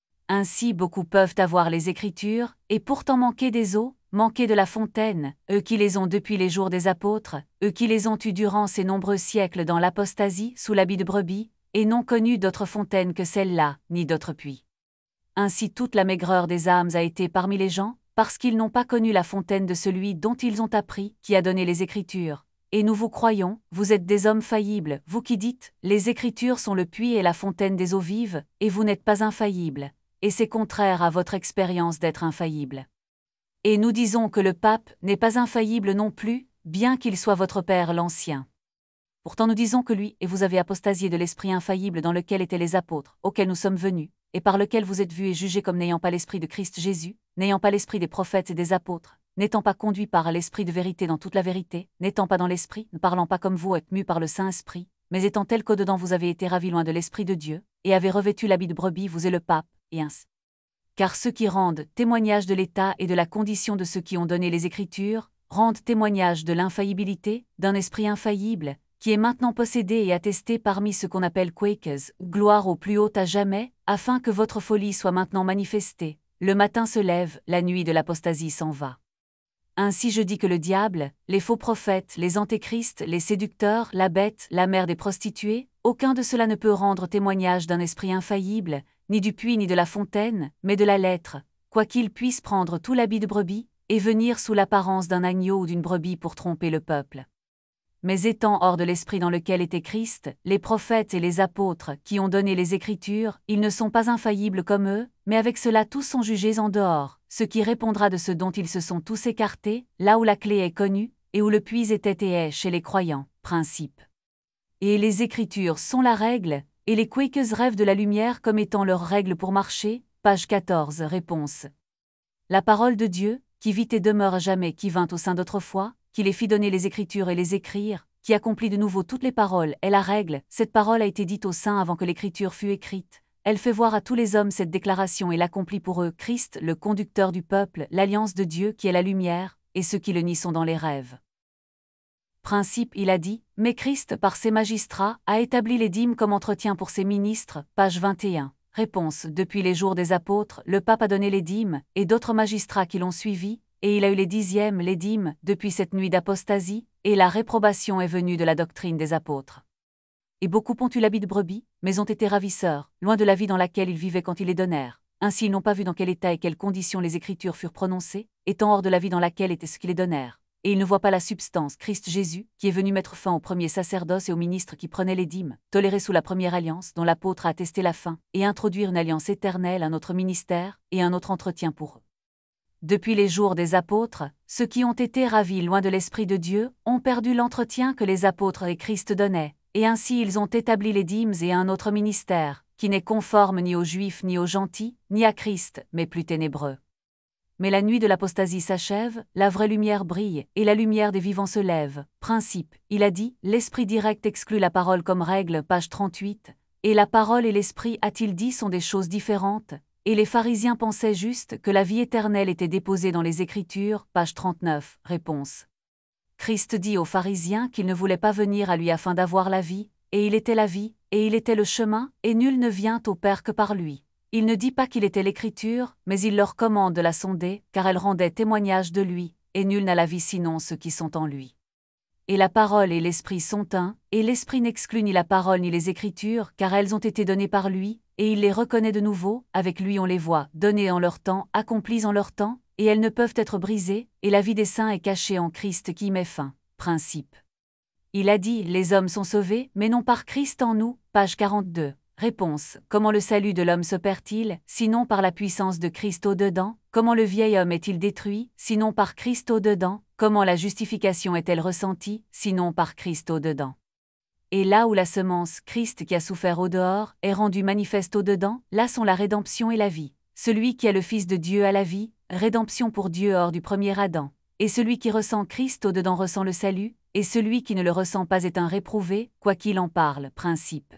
Ainsi beaucoup peuvent avoir les Écritures, et pourtant manquer des eaux, manquer de la fontaine, eux qui les ont depuis les jours des apôtres, eux qui les ont eus durant ces nombreux siècles dans l'apostasie, sous l'habit de brebis, et n'ont connu d'autre fontaine que celle-là, ni d'autre puits. Ainsi toute la maigreur des âmes a été parmi les gens, parce qu'ils n'ont pas connu la fontaine de celui dont ils ont appris, qui a donné les Écritures. Et nous vous croyons, vous êtes des hommes faillibles, vous qui dites, les Écritures sont le puits et la fontaine des eaux vives, et vous n'êtes pas infaillibles. Et c'est contraire à votre expérience d'être infaillible. Et nous disons que le pape n'est pas infaillible non plus, bien qu'il soit votre père l'Ancien. Pourtant nous disons que lui et vous avez apostasié de l'esprit infaillible dans lequel étaient les apôtres, auxquels nous sommes venus, et par lequel vous êtes vus et jugés comme n'ayant pas l'esprit de Christ Jésus, n'ayant pas l'esprit des prophètes et des apôtres, n'étant pas conduits par l'esprit de vérité dans toute la vérité, n'étant pas dans l'esprit, ne parlant pas comme vous êtes mus par le Saint-Esprit, mais étant tel qu'au-dedans vous avez été ravis loin de l'Esprit de Dieu, et avez revêtu l'habit de brebis, vous et le pape, et ainsi. Car ceux qui rendent témoignage de l'état et de la condition de ceux qui ont donné les Écritures, rendent témoignage de l'infaillibilité, d'un esprit infaillible, qui est maintenant possédé et attesté parmi ceux qu'on appelle Quakers, gloire au plus haut à jamais, afin que votre folie soit maintenant manifestée. Le matin se lève, la nuit de l'apostasie s'en va. Ainsi je dis que le diable, les faux prophètes, les antéchrists, les séducteurs, la bête, la mère des prostituées, aucun de cela ne peut rendre témoignage d'un esprit infaillible, ni du puits ni de la fontaine, mais de la lettre, quoiqu'il puisse prendre tout l'habit de brebis, et venir sous l'apparence d'un agneau ou d'une brebis pour tromper le peuple. Mais étant hors de l'esprit dans lequel était Christ, les prophètes et les apôtres qui ont donné les Écritures, ils ne sont pas infaillibles comme eux, mais avec cela tous sont jugés en dehors, ce qui répondra de ce dont ils se sont tous écartés, là où la clé est connue, et où le puits était et est chez les croyants, principe. Et les Écritures sont la règle, et les Quakers rêvent de la lumière comme étant leur règle pour marcher, page quatorze, réponse. La parole de Dieu, qui vit et demeure à jamais, qui vint au sein d'autrefois, qui les fit donner les Écritures et les écrire, qui accomplit de nouveau toutes les paroles, est la règle. Cette parole a été dite aux saints avant que l'Écriture fût écrite. Elle fait voir à tous les hommes cette déclaration et l'accomplit pour eux. Christ, le conducteur du peuple, l'alliance de Dieu qui est la lumière, et ceux qui le nient sont dans les rêves. Principe, il a dit, mais Christ, par ses magistrats, a établi les dîmes comme entretien pour ses ministres, page vingt et un. Réponse, depuis les jours des apôtres, le pape a donné les dîmes, et d'autres magistrats qui l'ont suivi, et il a eu les dixièmes, les dîmes, depuis cette nuit d'apostasie, et la réprobation est venue de la doctrine des apôtres. Et beaucoup ont eu l'habit de brebis, mais ont été ravisseurs, loin de la vie dans laquelle ils vivaient quand ils les donnèrent. Ainsi ils n'ont pas vu dans quel état et quelles conditions les Écritures furent prononcées, étant hors de la vie dans laquelle était ce qu'ils les donnèrent. Et ils ne voient pas la substance, Christ Jésus, qui est venu mettre fin au premier sacerdoce et aux ministres qui prenaient les dîmes, tolérés sous la première alliance, dont l'apôtre a attesté la fin, et introduire une alliance éternelle, un autre ministère, et un autre entretien pour eux. Depuis les jours des apôtres, ceux qui ont été ravis loin de l'Esprit de Dieu ont perdu l'entretien que les apôtres et Christ donnaient, et ainsi ils ont établi les dîmes et un autre ministère, qui n'est conforme ni aux Juifs ni aux gentils, ni à Christ, mais plus ténébreux. Mais la nuit de l'apostasie s'achève, la vraie lumière brille, et la lumière des vivants se lève. Principe, il a dit, l'esprit direct exclut la parole comme règle, page trente-huit, et la parole et l'esprit, a-t-il dit, sont des choses différentes. Et les pharisiens pensaient juste que la vie éternelle était déposée dans les Écritures, page trente-neuf, réponse. Christ dit aux pharisiens qu'il ne voulait pas venir à lui afin d'avoir la vie, et il était la vie, et il était le chemin, et nul ne vient au Père que par lui. Il ne dit pas qu'il était l'Écriture, mais il leur commande de la sonder, car elle rendait témoignage de lui, et nul n'a la vie sinon ceux qui sont en lui. Et la parole et l'esprit sont un, et l'esprit n'exclut ni la parole ni les Écritures, car elles ont été données par lui, et il les reconnaît de nouveau, avec lui on les voit, données en leur temps, accomplies en leur temps, et elles ne peuvent être brisées, et la vie des saints est cachée en Christ qui y met fin. Principe. Il a dit, les hommes sont sauvés, mais non par Christ en nous, page quarante-deux. Réponse, comment le salut de l'homme s'opère-t-il, sinon par la puissance de Christ au-dedans? Comment le vieil homme est-il détruit, sinon par Christ au-dedans? Comment la justification est-elle ressentie, sinon par Christ au-dedans? Et là où la semence, Christ qui a souffert au-dehors, est rendue manifeste au-dedans, là sont la rédemption et la vie. Celui qui est le Fils de Dieu a la vie, rédemption pour Dieu hors du premier Adam. Et celui qui ressent Christ au-dedans ressent le salut, et celui qui ne le ressent pas est un réprouvé, quoi qu'il en parle, principe.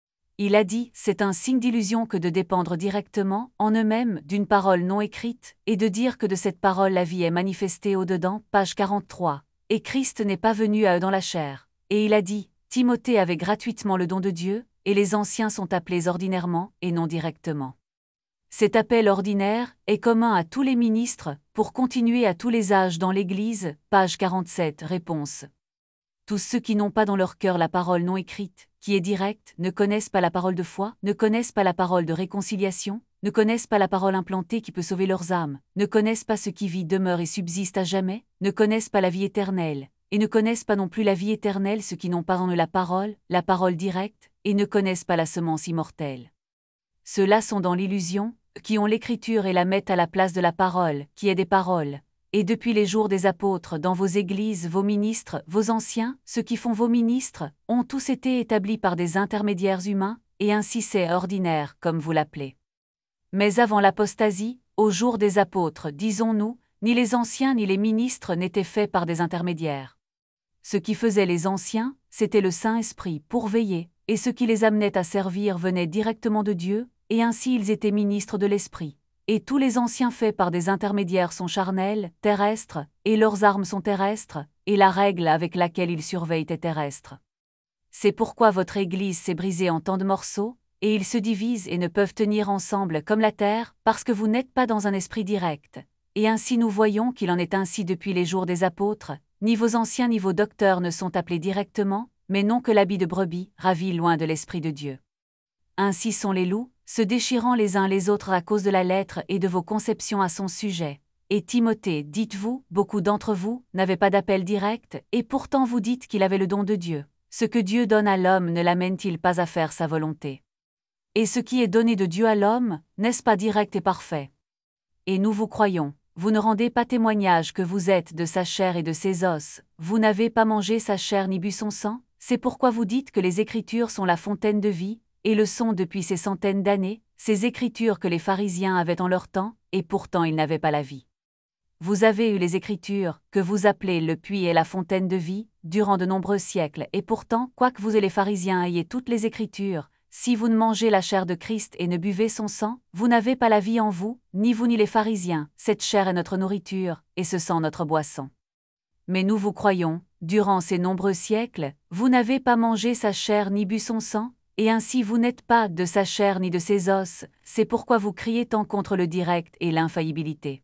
Il a dit, c'est un signe d'illusion que de dépendre directement, en eux-mêmes, d'une parole non écrite, et de dire que de cette parole la vie est manifestée au-dedans, page quarante-trois. Et Christ n'est pas venu à eux dans la chair. Et il a dit, Timothée avait gratuitement le don de Dieu, et les anciens sont appelés ordinairement, et non directement. Cet appel ordinaire est commun à tous les ministres, pour continuer à tous les âges dans l'Église, page quarante-sept, réponse. Tous ceux qui n'ont pas dans leur cœur la parole non écrite, qui est directe, ne connaissent pas la parole de foi, ne connaissent pas la parole de réconciliation, ne connaissent pas la parole implantée qui peut sauver leurs âmes, ne connaissent pas ce qui vit, demeure et subsiste à jamais, ne connaissent pas la vie éternelle, et ne connaissent pas non plus la vie éternelle ceux qui n'ont pas en eux la parole, la parole directe, et ne connaissent pas la semence immortelle. Ceux-là sont dans l'illusion, qui ont l'Écriture et la mettent à la place de la parole, qui est des paroles. Et depuis les jours des apôtres, dans vos églises, vos ministres, vos anciens, ceux qui font vos ministres, ont tous été établis par des intermédiaires humains, et ainsi c'est ordinaire, comme vous l'appelez. Mais avant l'apostasie, Au jour des apôtres, disons-nous, ni les anciens ni les ministres n'étaient faits par des intermédiaires. Ce qui faisait les anciens, c'était le Saint-Esprit pour veiller, et ce qui les amenait à servir venait directement de Dieu, et ainsi ils étaient ministres de l'Esprit. Et tous les anciens faits par des intermédiaires sont charnels, terrestres, et leurs armes sont terrestres, et la règle avec laquelle ils surveillent est terrestre. C'est pourquoi votre Église s'est brisée en tant de morceaux, et ils se divisent et ne peuvent tenir ensemble comme la terre, parce que vous n'êtes pas dans un esprit direct. Et ainsi nous voyons qu'il en est ainsi depuis les jours des apôtres, ni vos anciens ni vos docteurs ne sont appelés directement, mais non que l'habit de brebis, ravis loin de l'Esprit de Dieu. Ainsi sont les loups, se déchirant les uns les autres à cause de la lettre et de vos conceptions à son sujet. Et Timothée, dites-vous, beaucoup d'entre vous n'avaient pas d'appel direct, et pourtant vous dites qu'il avait le don de Dieu. Ce que Dieu donne à l'homme ne l'amène-t-il pas à faire sa volonté? Et ce qui est donné de Dieu à l'homme, n'est-ce pas direct et parfait? Et nous vous croyons, vous ne rendez pas témoignage que vous êtes de sa chair et de ses os, vous n'avez pas mangé sa chair ni bu son sang, c'est pourquoi vous dites que les Écritures sont la fontaine de vie, et le sont depuis ces centaines d'années, ces Écritures que les pharisiens avaient en leur temps, et pourtant ils n'avaient pas la vie. Vous avez eu les Écritures, que vous appelez le puits et la fontaine de vie, durant de nombreux siècles, et pourtant, quoique vous et les pharisiens ayez toutes les Écritures, si vous ne mangez la chair de Christ et ne buvez son sang, vous n'avez pas la vie en vous, ni vous ni les pharisiens, cette chair est notre nourriture, et ce sang notre boisson. Mais nous vous croyons, durant ces nombreux siècles, vous n'avez pas mangé sa chair ni bu son sang, et ainsi vous n'êtes pas de sa chair ni de ses os, c'est pourquoi vous criez tant contre le direct et l'infaillibilité.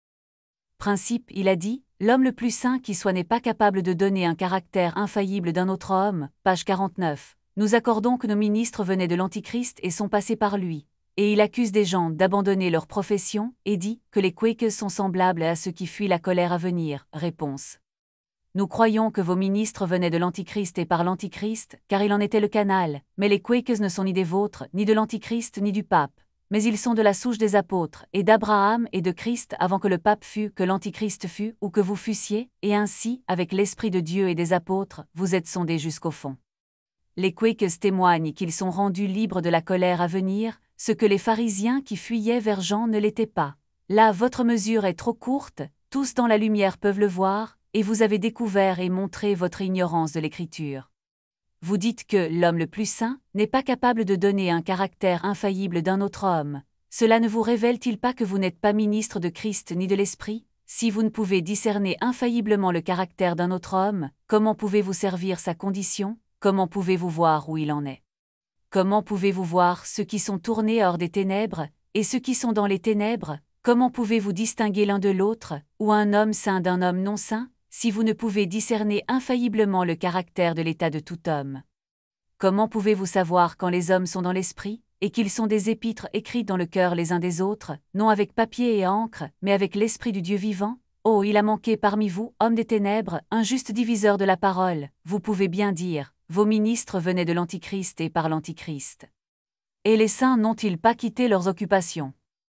Principe, il a dit, l'homme le plus saint qui soit n'est pas capable de donner un caractère infaillible d'un autre homme, page quarante-neuf. Nous accordons que nos ministres venaient de l'Antichrist et sont passés par lui. Et il accuse des gens d'abandonner leur profession, et dit que les Quakers sont semblables à ceux qui fuient la colère à venir. Réponse. Nous croyons que vos ministres venaient de l'Antichrist et par l'Antichrist, car il en était le canal, mais les Quakers ne sont ni des vôtres, ni de l'Antichrist, ni du pape. Mais ils sont de la souche des apôtres, et d'Abraham et de Christ avant que le pape fût, que l'Antichrist fût, ou que vous fussiez, et ainsi, avec l'Esprit de Dieu et des apôtres, vous êtes sondés jusqu'au fond. Les Quakers témoignent qu'ils sont rendus libres de la colère à venir, ce que les pharisiens qui fuyaient vers Jean ne l'étaient pas. Là, votre mesure est trop courte, tous dans la lumière peuvent le voir, et vous avez découvert et montré votre ignorance de l'Écriture. Vous dites que l'homme le plus saint n'est pas capable de donner un caractère infaillible d'un autre homme. Cela ne vous révèle-t-il pas que vous n'êtes pas ministre de Christ ni de l'Esprit? Si vous ne pouvez discerner infailliblement le caractère d'un autre homme, comment pouvez-vous servir sa condition? Comment pouvez-vous voir où il en est? Comment pouvez-vous voir ceux qui sont tournés hors des ténèbres, et ceux qui sont dans les ténèbres? Comment pouvez-vous distinguer l'un de l'autre, ou un homme saint d'un homme non saint, si vous ne pouvez discerner infailliblement le caractère de l'état de tout homme? Comment pouvez-vous savoir quand les hommes sont dans l'esprit, et qu'ils sont des épîtres écrites dans le cœur les uns des autres, non avec papier et encre, mais avec l'Esprit du Dieu vivant? Oh, il a manqué parmi vous, hommes des ténèbres, un juste diviseur de la parole, vous pouvez bien dire, vos ministres venaient de l'Antichrist et par l'Antichrist. Et les saints n'ont-ils pas quitté leurs occupations?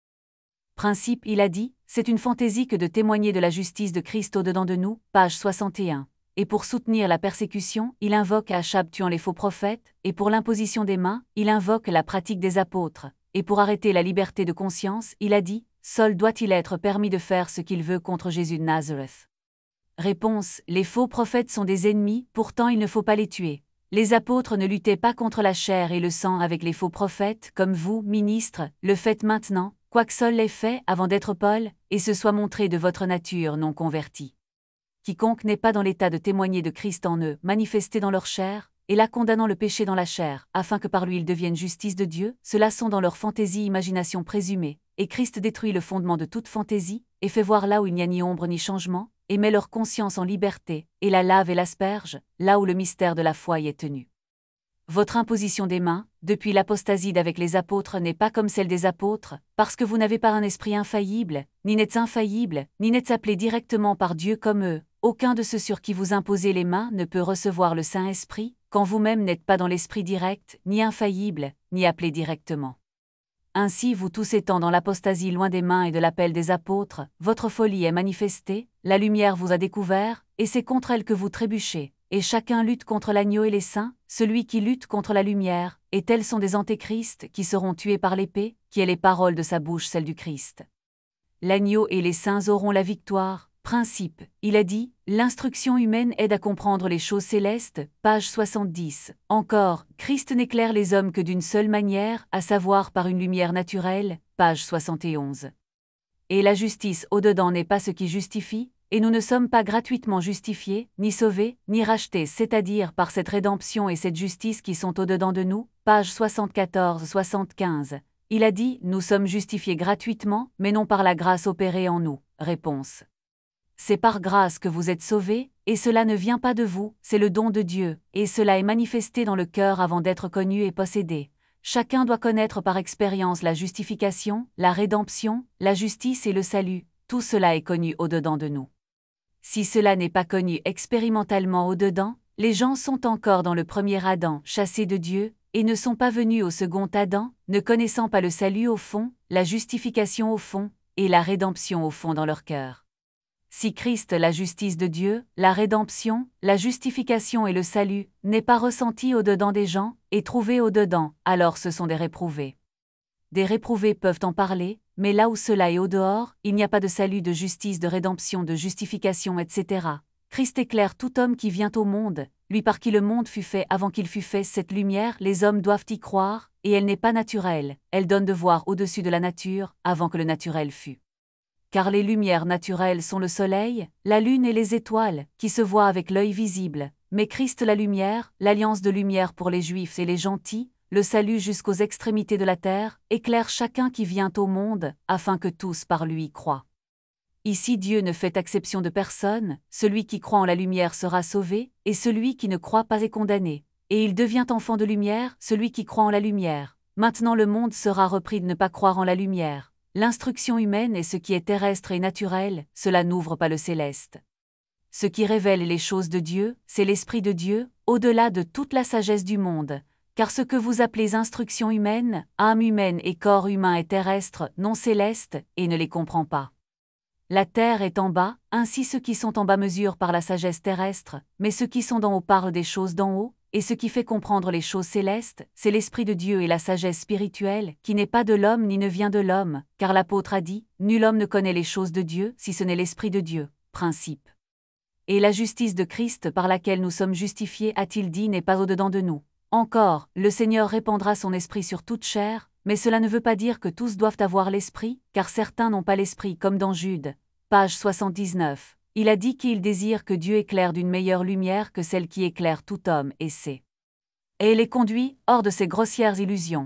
Principe, il a dit, c'est une fantaisie que de témoigner de la justice de Christ au-dedans de nous, page soixante et un. Et pour soutenir la persécution, il invoque Achab tuant les faux prophètes, et pour l'imposition des mains, il invoque la pratique des apôtres, et pour arrêter la liberté de conscience, il a dit, seul doit-il être permis de faire ce qu'il veut contre Jésus de Nazareth. Réponse, les faux prophètes sont des ennemis, pourtant il ne faut pas les tuer. Les apôtres ne luttaient pas contre la chair et le sang avec les faux prophètes, comme vous, ministres, le faites maintenant, quoique seul l'ait fait avant d'être Paul, et se soit montré de votre nature non convertie. Quiconque n'est pas dans l'état de témoigner de Christ en eux, manifesté dans leur chair, et là condamnant le péché dans la chair, afin que par lui ils deviennent justice de Dieu, ceux-là sont dans leur fantaisie imagination présumée, et Christ détruit le fondement de toute fantaisie, et fait voir là où il n'y a ni ombre ni changement, et met leur conscience en liberté, et la lave et l'asperge, là où le mystère de la foi y est tenu. Votre imposition des mains, depuis l'apostasie d'avec les apôtres n'est pas comme celle des apôtres, parce que vous n'avez pas un esprit infaillible, ni n'êtes infaillible, ni n'êtes appelés directement par Dieu comme eux. Aucun de ceux sur qui vous imposez les mains ne peut recevoir le Saint-Esprit, quand vous-même n'êtes pas dans l'esprit direct, ni infaillible, ni appelé directement. Ainsi vous tous étant dans l'apostasie loin des mains et de l'appel des apôtres, votre folie est manifestée, la lumière vous a découvert, et c'est contre elle que vous trébuchez, et chacun lutte contre l'agneau et les saints, celui qui lutte contre la lumière, et tels sont des antéchrists qui seront tués par l'épée, qui est les paroles de sa bouche celle du Christ. l'agneau et les saints auront la victoire. Principe, il a dit, l'instruction humaine aide à comprendre les choses célestes, page soixante-dix. Encore, Christ n'éclaire les hommes que d'une seule manière, à savoir par une lumière naturelle, page soixante et onze. Et la justice au-dedans n'est pas ce qui justifie, et nous ne sommes pas gratuitement justifiés, ni sauvés, ni rachetés, c'est-à-dire par cette rédemption et cette justice qui sont au-dedans de nous, page soixante-quatorze soixante-quinze. Il a dit, nous sommes justifiés gratuitement, mais non par la grâce opérée en nous. Réponse. C'est par grâce que vous êtes sauvés, et cela ne vient pas de vous, c'est le don de Dieu, et cela est manifesté dans le cœur avant d'être connu et possédé. Chacun doit connaître par expérience la justification, la rédemption, la justice et le salut, tout cela est connu au-dedans de nous. Si cela n'est pas connu expérimentalement au-dedans, les gens sont encore dans le premier Adam, chassés de Dieu, et ne sont pas venus au second Adam, ne connaissant pas le salut au fond, la justification au fond, et la rédemption au fond dans leur cœur. Si Christ, la justice de Dieu, la rédemption, la justification et le salut, n'est pas ressenti au-dedans des gens, et trouvé au-dedans, alors ce sont des réprouvés. Des réprouvés peuvent en parler, mais là où cela est au-dehors, il n'y a pas de salut, de justice, de rédemption, de justification, et cetera. Christ éclaire tout homme qui vient au monde, lui par qui le monde fut fait avant qu'il fût fait. Cette lumière, les hommes doivent y croire, et elle n'est pas naturelle, elle donne de voir au-dessus de la nature, avant que le naturel fût. Car les lumières naturelles sont le soleil, la lune et les étoiles, qui se voient avec l'œil visible, mais Christ la lumière, l'alliance de lumière pour les Juifs et les gentils, le salut jusqu'aux extrémités de la terre, éclaire chacun qui vient au monde, afin que tous par lui croient. Ici Dieu ne fait exception de personne, celui qui croit en la lumière sera sauvé, et celui qui ne croit pas est condamné. Et il devient enfant de lumière, celui qui croit en la lumière. Maintenant le monde sera repris de ne pas croire en la lumière. L'instruction humaine est ce qui est terrestre et naturel, cela n'ouvre pas le céleste. Ce qui révèle les choses de Dieu, c'est l'Esprit de Dieu, au-delà de toute la sagesse du monde. Car ce que vous appelez instruction humaine, âme humaine et corps humain est terrestre, non céleste, et ne les comprend pas. La terre est en bas, ainsi ceux qui sont en bas mesurent par la sagesse terrestre, mais ceux qui sont d'en haut parlent des choses d'en haut, et ce qui fait comprendre les choses célestes, c'est l'Esprit de Dieu et la sagesse spirituelle, qui n'est pas de l'homme ni ne vient de l'homme, car l'apôtre a dit, « Nul homme ne connaît les choses de Dieu, si ce n'est l'Esprit de Dieu. » Principe. Et la justice de Christ par laquelle nous sommes justifiés, a-t-il dit, n'est pas au-dedans de nous. Encore, le Seigneur répandra son Esprit sur toute chair, mais cela ne veut pas dire que tous doivent avoir l'Esprit, car certains n'ont pas l'Esprit, comme dans Jude. Page soixante-dix-neuf. Il a dit qu'il désire que Dieu éclaire d'une meilleure lumière que celle qui éclaire tout homme et sait. Et les conduit hors de ces grossières illusions.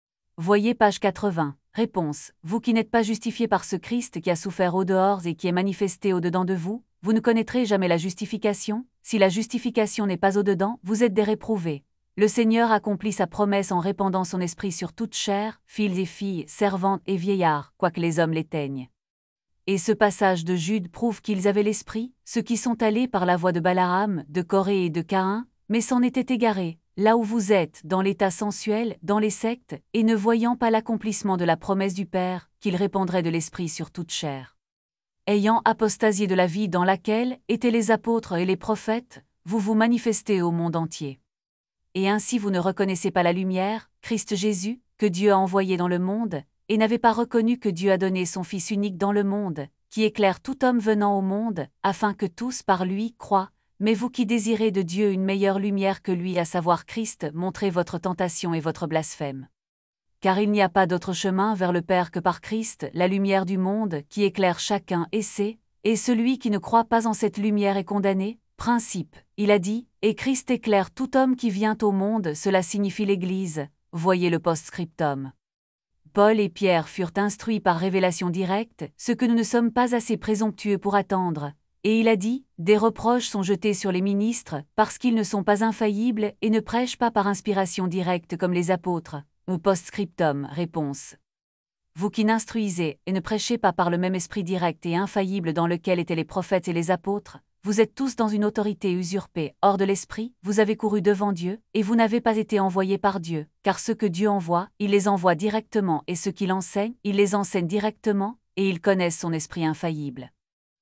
Voyez page quatre-vingts. Réponse. Vous qui n'êtes pas justifiés par ce Christ qui a souffert au dehors et qui est manifesté au-dedans de vous, vous ne connaîtrez jamais la justification. Si la justification n'est pas au-dedans, vous êtes des réprouvés. Le Seigneur accomplit sa promesse en répandant son esprit sur toute chair, fils et filles, servantes et vieillards, quoique les hommes l'éteignent. Et ce passage de Jude prouve qu'ils avaient l'esprit, ceux qui sont allés par la voie de Balaam, de Corée et de Caïn, mais s'en étaient égarés, là où vous êtes, dans l'état sensuel, dans les sectes, et ne voyant pas l'accomplissement de la promesse du Père, qu'il répandrait de l'esprit sur toute chair. Ayant apostasié de la vie dans laquelle étaient les apôtres et les prophètes, vous vous manifestez au monde entier. Et ainsi vous ne reconnaissez pas la lumière, Christ Jésus, que Dieu a envoyé dans le monde, et n'avez pas reconnu que Dieu a donné son Fils unique dans le monde, qui éclaire tout homme venant au monde, afin que tous par lui croient. Mais vous qui désirez de Dieu une meilleure lumière que lui, à savoir Christ, montrez votre tentation et votre blasphème. Car il n'y a pas d'autre chemin vers le Père que par Christ, la lumière du monde, qui éclaire chacun et sait, et celui qui ne croit pas en cette lumière est condamné. Principe, il a dit, et Christ éclaire tout homme qui vient au monde, cela signifie l'Église. Voyez le post-scriptum. Paul et Pierre furent instruits par révélation directe, ce que nous ne sommes pas assez présomptueux pour attendre. Et il a dit, des reproches sont jetés sur les ministres, parce qu'ils ne sont pas infaillibles et ne prêchent pas par inspiration directe comme les apôtres. Au post-scriptum, réponse. Vous qui n'instruisez et ne prêchez pas par le même esprit direct et infaillible dans lequel étaient les prophètes et les apôtres, vous êtes tous dans une autorité usurpée, hors de l'esprit, vous avez couru devant Dieu, et vous n'avez pas été envoyés par Dieu, car ceux que Dieu envoie, il les envoie directement, et ceux qu'il enseigne, il les enseigne directement, et ils connaissent son esprit infaillible.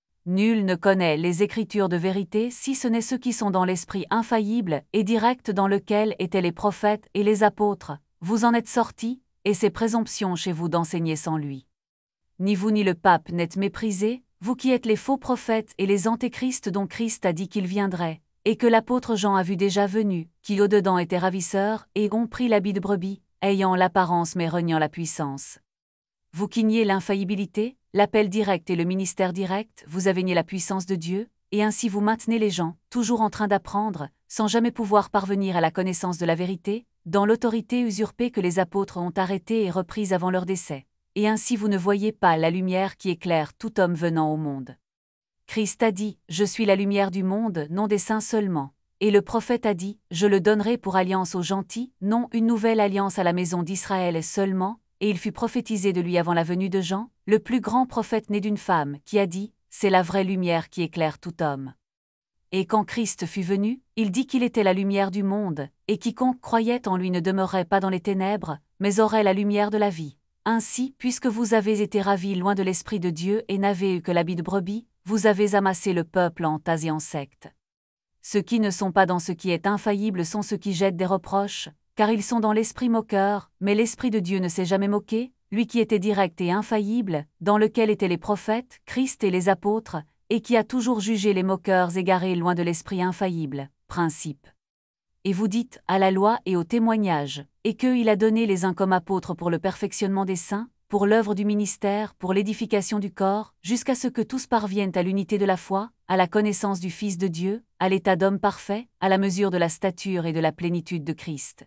Nul ne connaît les Écritures de vérité si ce n'est ceux qui sont dans l'esprit infaillible et direct dans lequel étaient les prophètes et les apôtres. Vous en êtes sortis, et c'est présomption chez vous d'enseigner sans lui. ni vous ni le pape n'êtes méprisés, vous qui êtes les faux prophètes et les antéchrists dont Christ a dit qu'ils viendraient, et que l'apôtre Jean a vu déjà venus, qui au-dedans étaient ravisseurs et ont pris l'habit de brebis, ayant l'apparence mais reniant la puissance. Vous qui niez l'infaillibilité, l'appel direct et le ministère direct, vous avez nié la puissance de Dieu, et ainsi vous maintenez les gens, toujours en train d'apprendre, sans jamais pouvoir parvenir à la connaissance de la vérité, dans l'autorité usurpée que les apôtres ont arrêtée et reprise avant leur décès. Et ainsi vous ne voyez pas la lumière qui éclaire tout homme venant au monde. Christ a dit, « Je suis la lumière du monde, non des saints seulement. » Et le prophète a dit, « Je le donnerai pour alliance aux gentils, non une nouvelle alliance à la maison d'Israël seulement. » Et il fut prophétisé de lui avant la venue de Jean, le plus grand prophète né d'une femme, qui a dit, « C'est la vraie lumière qui éclaire tout homme. » Et quand Christ fut venu, il dit qu'il était la lumière du monde, et quiconque croyait en lui ne demeurait pas dans les ténèbres, mais aurait la lumière de la vie. Ainsi, puisque vous avez été ravis loin de l'Esprit de Dieu et n'avez eu que l'habit de brebis, vous avez amassé le peuple en tas et en sectes. Ceux qui ne sont pas dans ce qui est infaillible sont ceux qui jettent des reproches, car ils sont dans l'esprit moqueur, mais l'Esprit de Dieu ne s'est jamais moqué, lui qui était direct et infaillible, dans lequel étaient les prophètes, Christ et les apôtres, et qui a toujours jugé les moqueurs égarés loin de l'esprit infaillible, principe. Et vous dites, à la loi et au témoignage, et qu'il a donné les uns comme apôtres pour le perfectionnement des saints, pour l'œuvre du ministère, pour l'édification du corps, jusqu'à ce que tous parviennent à l'unité de la foi, à la connaissance du Fils de Dieu, à l'état d'homme parfait, à la mesure de la stature et de la plénitude de Christ.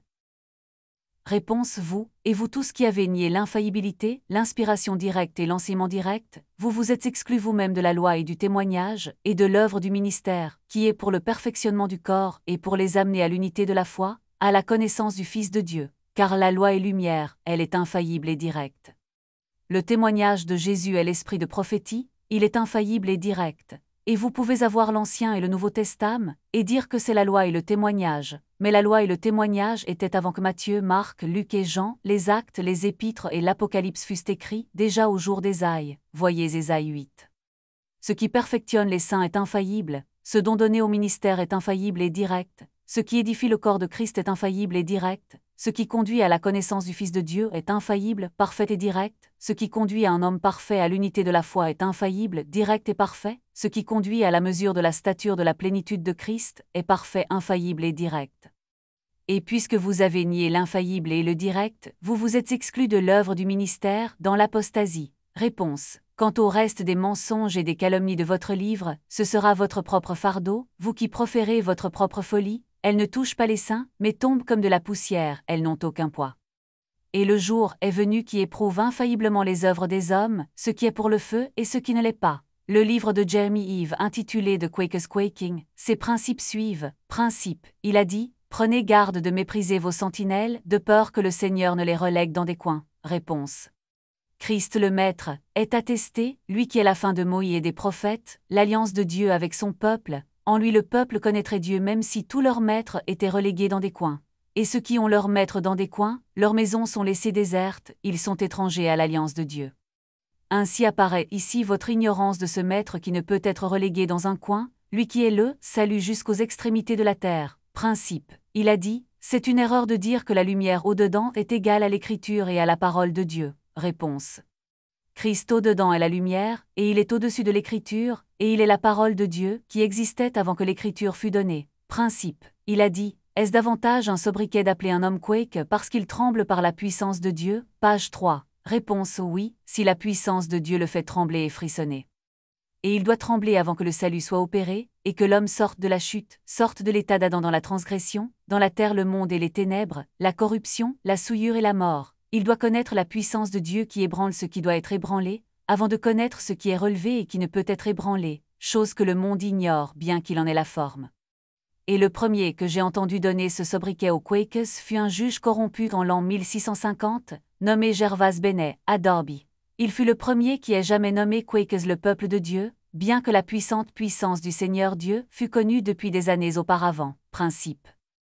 Réponse vous, et vous tous qui avez nié l'infaillibilité, l'inspiration directe et l'enseignement direct, vous vous êtes exclus vous-même de la loi et du témoignage, et de l'œuvre du ministère, qui est pour le perfectionnement du corps et pour les amener à l'unité de la foi, à la connaissance du Fils de Dieu, car la loi est lumière, elle est infaillible et directe. Le témoignage de Jésus est l'esprit de prophétie, il est infaillible et direct. Et vous pouvez avoir l'Ancien et le Nouveau Testament, et dire que c'est la loi et le témoignage, mais la loi et le témoignage étaient avant que Matthieu, Marc, Luc et Jean, les Actes, les Épîtres et l'Apocalypse fussent écrits, déjà au jour d'Ésaïe, voyez Ésaïe huit. Ce qui perfectionne les saints est infaillible, ce don donné au ministère est infaillible et direct, ce qui édifie le corps de Christ est infaillible et direct, ce qui conduit à la connaissance du Fils de Dieu est infaillible, parfait et direct, ce qui conduit à un homme parfait à l'unité de la foi est infaillible, direct et parfait, ce qui conduit à la mesure de la stature de la plénitude de Christ est parfait, infaillible et direct. Et puisque vous avez nié l'infaillible et le direct, vous vous êtes exclus de l'œuvre du ministère dans l'apostasie. Réponse. Quant au reste des mensonges et des calomnies de votre livre, ce sera votre propre fardeau, vous qui proférez votre propre folie, elles ne touchent pas les saints, mais tombent comme de la poussière, elles n'ont aucun poids. Et le jour est venu qui éprouve infailliblement les œuvres des hommes, ce qui est pour le feu et ce qui ne l'est pas. Le livre de Jeremy Eve intitulé The Quakers Quaking, ses principes suivent. Principe, il a dit, prenez garde de mépriser vos sentinelles, de peur que le Seigneur ne les relègue dans des coins. Réponse. Christ le Maître est attesté, lui qui est la fin de Moïse et des prophètes, l'alliance de Dieu avec son peuple. En lui le peuple connaîtrait Dieu même si tous leurs maîtres étaient relégués dans des coins. Et ceux qui ont leurs maîtres dans des coins, leurs maisons sont laissées désertes, ils sont étrangers à l'alliance de Dieu. Ainsi apparaît ici votre ignorance de ce maître qui ne peut être relégué dans un coin, lui qui est le salut jusqu'aux extrémités de la terre. Principe, il a dit, c'est une erreur de dire que la lumière au-dedans est égale à l'écriture et à la parole de Dieu. Réponse. Christ au-dedans est la lumière, et il est au-dessus de l'écriture, et il est la parole de Dieu, qui existait avant que l'écriture fût donnée. Principe, il a dit, est-ce davantage un sobriquet d'appeler un homme quake parce qu'il tremble par la puissance de Dieu? Page trois. Réponse oui, si la puissance de Dieu le fait trembler et frissonner. Et il doit trembler avant que le salut soit opéré, et que l'homme sorte de la chute, sorte de l'état d'Adam dans la transgression, dans la terre le monde et les ténèbres, la corruption, la souillure et la mort. Il doit connaître la puissance de Dieu qui ébranle ce qui doit être ébranlé, avant de connaître ce qui est relevé et qui ne peut être ébranlé, chose que le monde ignore bien qu'il en ait la forme. Et le premier que j'ai entendu donner ce sobriquet aux Quakers fut un juge corrompu en l'an mille six cent cinquante, nommé Gervase Bennet, à Derby. Il fut le premier qui ait jamais nommé Quakers le peuple de Dieu, bien que la puissante puissance du Seigneur Dieu fût connue depuis des années auparavant. Principe.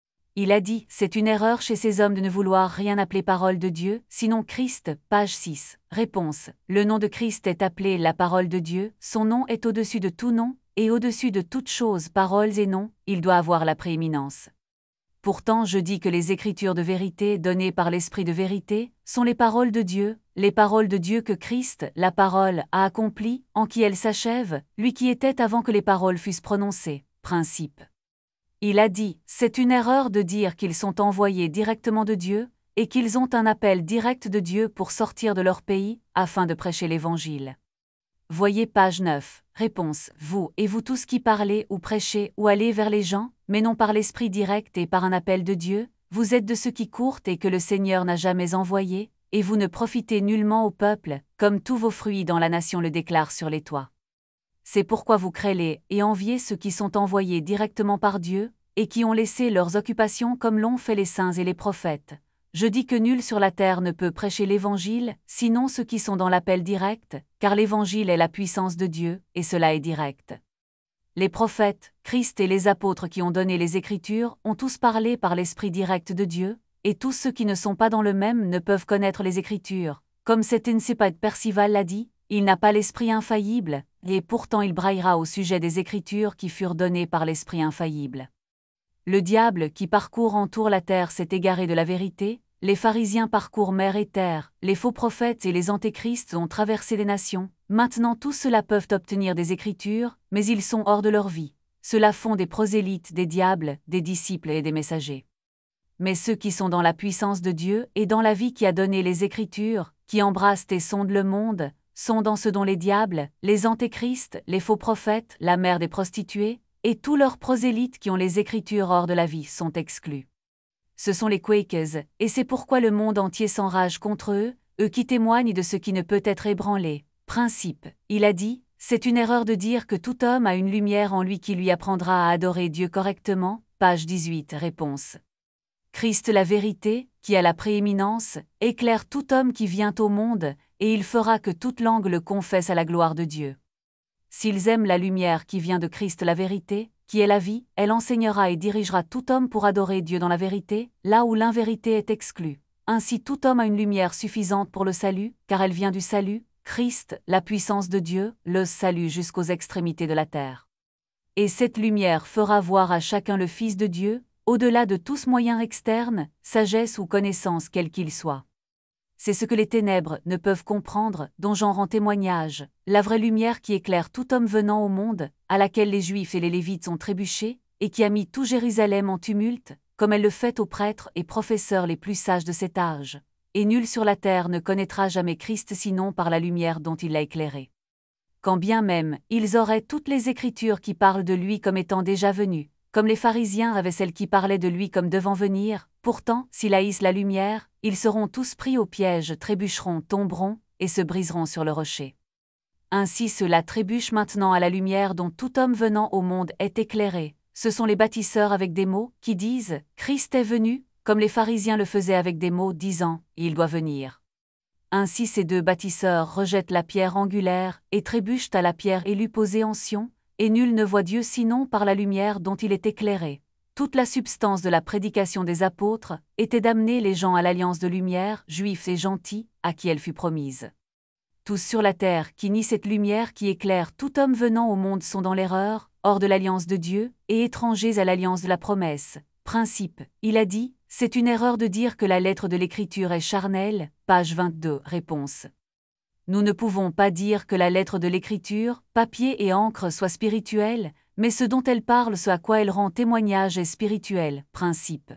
Il a dit, c'est une erreur chez ces hommes de ne vouloir rien appeler parole de Dieu, sinon Christ, page six. Réponse. Le nom de Christ est appelé la parole de Dieu, son nom est au-dessus de tout nom, et au-dessus de toute chose, paroles et noms, il doit avoir la prééminence. Pourtant je dis que les Écritures de vérité données par l'Esprit de vérité sont les paroles de Dieu, les paroles de Dieu que Christ, la parole, a accomplies, en qui elles s'achèvent, lui qui était avant que les paroles fussent prononcées. Principe. Il a dit, c'est une erreur de dire qu'ils sont envoyés directement de Dieu, et qu'ils ont un appel direct de Dieu pour sortir de leur pays, afin de prêcher l'Évangile. Voyez page neuf. Réponse. Vous et vous tous qui parlez ou prêchez ou allez vers les gens, mais non par l'Esprit direct et par un appel de Dieu, vous êtes de ceux qui courent et que le Seigneur n'a jamais envoyés, et vous ne profitez nullement au peuple, comme tous vos fruits dans la nation le déclarent sur les toits. C'est pourquoi vous crêlez et enviez ceux qui sont envoyés directement par Dieu, et qui ont laissé leurs occupations comme l'ont fait les saints et les prophètes. Je dis que nul sur la terre ne peut prêcher l'Évangile, sinon ceux qui sont dans l'appel direct, car l'Évangile est la puissance de Dieu, et cela est direct. Les prophètes, Christ et les apôtres qui ont donné les Écritures ont tous parlé par l'Esprit direct de Dieu, et tous ceux qui ne sont pas dans le même ne peuvent connaître les Écritures. Comme cet Incipit Percival l'a dit, il n'a pas l'Esprit infaillible, et pourtant il braillera au sujet des Écritures qui furent données par l'Esprit infaillible. Le diable qui parcourt entoure la terre s'est égaré de la vérité, les pharisiens parcourent mer et terre, les faux prophètes et les antéchrists ont traversé les nations, maintenant tous ceux-là peuvent obtenir des Écritures, mais ils sont hors de leur vie. Ceux-là font des prosélytes, des diables, des disciples et des messagers. Mais ceux qui sont dans la puissance de Dieu et dans la vie qui a donné les Écritures, qui embrassent et sondent le monde, sont dans ce dont les diables, les antéchrists, les faux prophètes, la mère des prostituées, et tous leurs prosélytes qui ont les Écritures hors de la vie sont exclus. Ce sont les Quakers, et c'est pourquoi le monde entier s'enrage contre eux, eux qui témoignent de ce qui ne peut être ébranlé. Principe. Il a dit, c'est une erreur de dire que tout homme a une lumière en lui qui lui apprendra à adorer Dieu correctement. Page dix-huit. Réponse. Christ la vérité, qui a la prééminence, éclaire tout homme qui vient au monde, et il fera que toute langue le confesse à la gloire de Dieu. S'ils aiment la lumière qui vient de Christ la vérité, qui est la vie, elle enseignera et dirigera tout homme pour adorer Dieu dans la vérité, là où l'invérité est exclue. Ainsi tout homme a une lumière suffisante pour le salut, car elle vient du salut, Christ, la puissance de Dieu, le salut jusqu'aux extrémités de la terre. Et cette lumière fera voir à chacun le Fils de Dieu, au-delà de tous moyens externes, sagesse ou connaissance quel qu'il soit. C'est ce que les ténèbres ne peuvent comprendre, dont j'en rends témoignage, la vraie lumière qui éclaire tout homme venant au monde, à laquelle les Juifs et les Lévites ont trébuché, et qui a mis tout Jérusalem en tumulte, comme elle le fait aux prêtres et professeurs les plus sages de cet âge. Et nul sur la terre ne connaîtra jamais Christ sinon par la lumière dont il l'a éclairé. Quand bien même, ils auraient toutes les Écritures qui parlent de lui comme étant déjà venu, comme les pharisiens avaient celles qui parlaient de lui comme devant venir, pourtant, s'ils haïssent la lumière, ils seront tous pris au piège, trébucheront, tomberont, et se briseront sur le rocher. Ainsi ceux-là trébuchent maintenant à la lumière dont tout homme venant au monde est éclairé. Ce sont les bâtisseurs avec des mots, qui disent « Christ est venu », comme les pharisiens le faisaient avec des mots disant « Il doit venir ». Ainsi ces deux bâtisseurs rejettent la pierre angulaire, et trébuchent à la pierre élue posée en Sion, et nul ne voit Dieu sinon par la lumière dont il est éclairé. Toute la substance de la prédication des apôtres était d'amener les gens à l'alliance de lumière, juifs et gentils, à qui elle fut promise. Tous sur la terre qui nient cette lumière qui éclaire tout homme venant au monde sont dans l'erreur, hors de l'alliance de Dieu, et étrangers à l'alliance de la promesse. Principe, il a dit, c'est une erreur de dire que la lettre de l'Écriture est charnelle. Page vingt-deux. Réponse. Nous ne pouvons pas dire que la lettre de l'Écriture, papier et encre soit spirituelle, mais ce dont elle parle, ce à quoi elle rend témoignage est spirituel. Principe.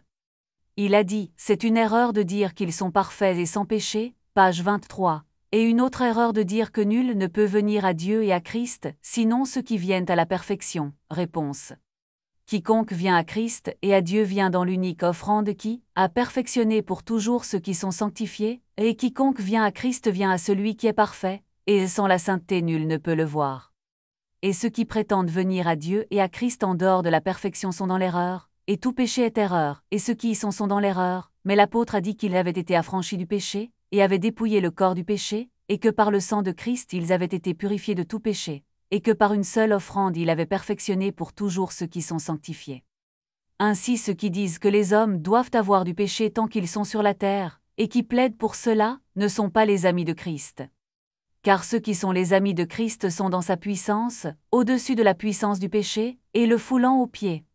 Il a dit, c'est une erreur de dire qu'ils sont parfaits et sans péché. Page vingt-trois. Et une autre erreur de dire que nul ne peut venir à Dieu et à Christ, sinon ceux qui viennent à la perfection. Réponse. Quiconque vient à Christ et à Dieu vient dans l'unique offrande qui a perfectionné pour toujours ceux qui sont sanctifiés, et quiconque vient à Christ vient à celui qui est parfait, et sans la sainteté nul ne peut le voir. Et ceux qui prétendent venir à Dieu et à Christ en dehors de la perfection sont dans l'erreur, et tout péché est erreur, et ceux qui y sont sont dans l'erreur, mais l'apôtre a dit qu'ils avaient été affranchis du péché, et avaient dépouillé le corps du péché, et que par le sang de Christ ils avaient été purifiés de tout péché, et que par une seule offrande il avait perfectionné pour toujours ceux qui sont sanctifiés. Ainsi ceux qui disent que les hommes doivent avoir du péché tant qu'ils sont sur la terre, et qui plaident pour cela, ne sont pas les amis de Christ. Car ceux qui sont les amis de Christ sont dans sa puissance, au-dessus de la puissance du péché, et le foulant aux pieds.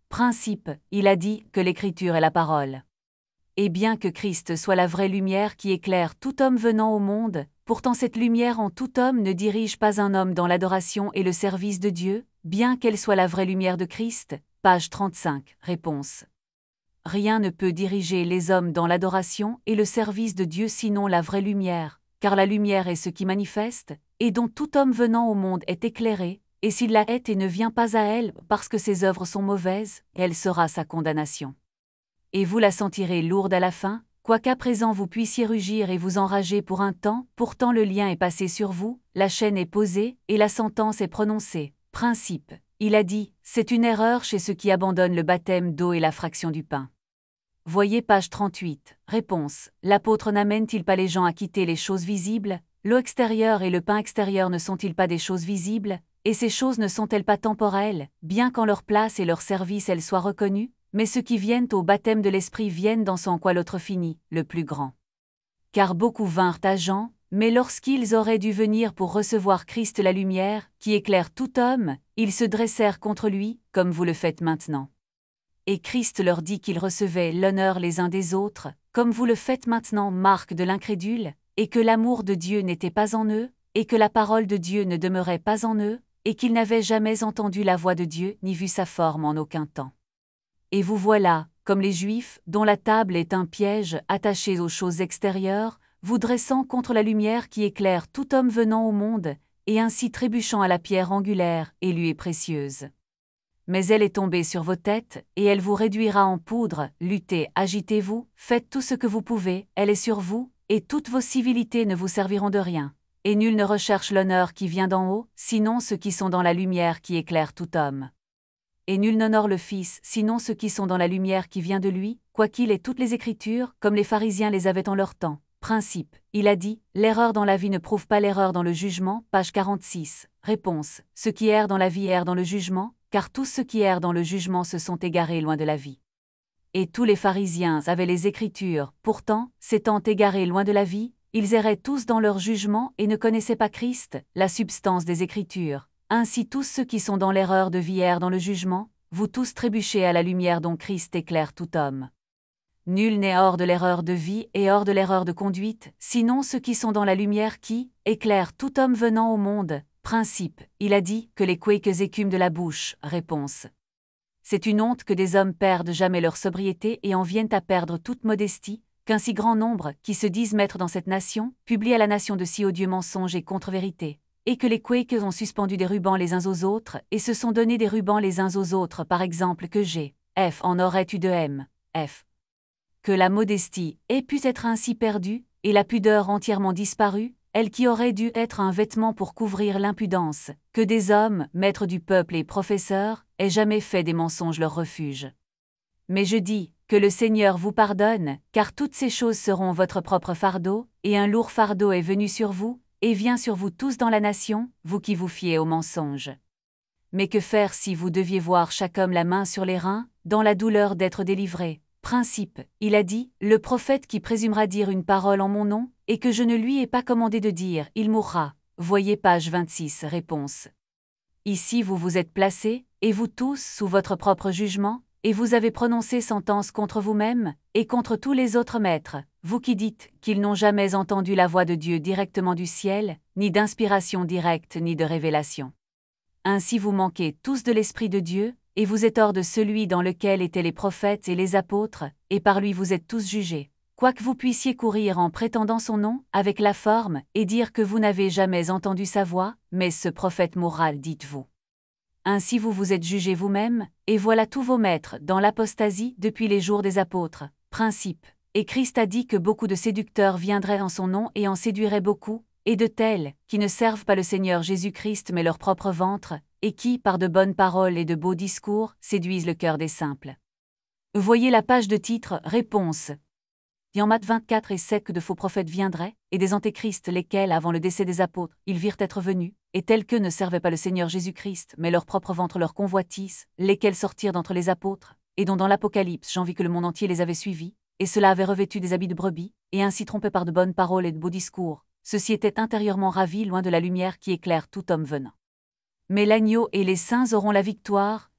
Principe, il a dit que l'Écriture est la parole. Et bien que Christ soit la vraie lumière qui éclaire tout homme venant au monde, pourtant cette lumière en tout homme ne dirige pas un homme dans l'adoration et le service de Dieu, bien qu'elle soit la vraie lumière de Christ. Page trente-cinq. Réponse. Rien ne peut diriger les hommes dans l'adoration et le service de Dieu sinon la vraie lumière, car la lumière est ce qui manifeste, et dont tout homme venant au monde est éclairé, et s'il la hait et ne vient pas à elle parce que ses œuvres sont mauvaises, elle sera sa condamnation. Et vous la sentirez lourde à la fin, quoiqu'à présent vous puissiez rugir et vous enrager pour un temps, pourtant le lien est passé sur vous, la chaîne est posée, et la sentence est prononcée. Principe. Il a dit, c'est une erreur chez ceux qui abandonnent le baptême d'eau et la fraction du pain. Voyez page trente-huit. Réponse. L'apôtre n'amène-t-il pas les gens à quitter les choses visibles? L'eau extérieure et le pain extérieur ne sont-ils pas des choses visibles? Et ces choses ne sont-elles pas temporelles, bien qu'en leur place et leur service elles soient reconnues? Mais ceux qui viennent au baptême de l'Esprit viennent dans son quoi l'autre finit, le plus grand. Car beaucoup vinrent à Jean, mais lorsqu'ils auraient dû venir pour recevoir Christ la lumière, qui éclaire tout homme, ils se dressèrent contre lui, comme vous le faites maintenant. Et Christ leur dit qu'ils recevaient l'honneur les uns des autres, comme vous le faites maintenant, marque de l'incrédule, et que l'amour de Dieu n'était pas en eux, et que la parole de Dieu ne demeurait pas en eux, et qu'ils n'avaient jamais entendu la voix de Dieu ni vu sa forme en aucun temps. Et vous voilà, comme les Juifs, dont la table est un piège, attachés aux choses extérieures, vous dressant contre la lumière qui éclaire tout homme venant au monde, et ainsi trébuchant à la pierre angulaire, élue et précieuse. Mais elle est tombée sur vos têtes, et elle vous réduira en poudre. Luttez, agitez-vous, faites tout ce que vous pouvez, elle est sur vous, et toutes vos civilités ne vous serviront de rien. Et nul ne recherche l'honneur qui vient d'en haut, sinon ceux qui sont dans la lumière qui éclaire tout homme. Et nul n'honore le Fils, sinon ceux qui sont dans la lumière qui vient de lui, quoiqu'il ait toutes les Écritures, comme les pharisiens les avaient en leur temps. Principe. Il a dit, l'erreur dans la vie ne prouve pas l'erreur dans le jugement, page quarante-six. Réponse. Ceux qui errent dans la vie errent dans le jugement, car tous ceux qui errent dans le jugement se sont égarés loin de la vie. Et tous les pharisiens avaient les Écritures, pourtant, s'étant égarés loin de la vie, ils erraient tous dans leur jugement et ne connaissaient pas Christ, la substance des Écritures. Ainsi tous ceux qui sont dans l'erreur de vie errent dans le jugement, vous tous trébuchez à la lumière dont Christ éclaire tout homme. Nul n'est hors de l'erreur de vie et hors de l'erreur de conduite, sinon ceux qui sont dans la lumière qui éclaire tout homme venant au monde. Principe, il a dit que les couecs écument de la bouche. Réponse. C'est une honte que des hommes perdent jamais leur sobriété et en viennent à perdre toute modestie, qu'un si grand nombre, qui se disent maîtres dans cette nation, publient à la nation de si odieux mensonges et contre-vérités, et que les couecs ont suspendu des rubans les uns aux autres et se sont donné des rubans les uns aux autres, par exemple que G, F en aurait eu de M, F. Que la modestie ait pu être ainsi perdue, et la pudeur entièrement disparue, elle qui aurait dû être un vêtement pour couvrir l'impudence, que des hommes, maîtres du peuple et professeurs, aient jamais fait des mensonges leur refuge. Mais je dis, que le Seigneur vous pardonne, car toutes ces choses seront votre propre fardeau, et un lourd fardeau est venu sur vous, et vient sur vous tous dans la nation, vous qui vous fiez aux mensonges. Mais que faire si vous deviez voir chaque homme la main sur les reins, dans la douleur d'être délivré? Principe, il a dit, le prophète qui présumera dire une parole en mon nom, et que je ne lui ai pas commandé de dire, il mourra. Voyez page vingt-six. Réponse. Ici vous vous êtes placés, et vous tous, sous votre propre jugement, et vous avez prononcé sentence contre vous-même, et contre tous les autres maîtres, vous qui dites qu'ils n'ont jamais entendu la voix de Dieu directement du ciel, ni d'inspiration directe ni de révélation. Ainsi vous manquez tous de l'Esprit de Dieu, et vous êtes hors de celui dans lequel étaient les prophètes et les apôtres, et par lui vous êtes tous jugés. Quoique vous puissiez courir en prétendant son nom, avec la forme, et dire que vous n'avez jamais entendu sa voix, mais ce prophète mourra, dites-vous. Ainsi vous vous êtes jugés vous-même, et voilà tous vos maîtres dans l'apostasie depuis les jours des apôtres. Principe. Et Christ a dit que beaucoup de séducteurs viendraient en son nom et en séduiraient beaucoup, et de tels, qui ne servent pas le Seigneur Jésus-Christ mais leur propre ventre, et qui, par de bonnes paroles et de beaux discours, séduisent le cœur des simples. Voyez la page de titre, réponse. Et en Matthieu vingt-quatre et sept que de faux prophètes viendraient, et des antéchrists lesquels, avant le décès des apôtres, ils virent être venus, et tels qu'eux ne servaient pas le Seigneur Jésus-Christ, mais leur propre ventre leur convoitisse, lesquels sortirent d'entre les apôtres, et dont dans l'Apocalypse j'en vis que le monde entier les avait suivis, et cela avait revêtu des habits de brebis, et ainsi trompés par de bonnes paroles et de beaux discours, ceux-ci étaient intérieurement ravis loin de la lumière qui éclaire tout homme venant. Mais l'agneau et les saints auront la victoire,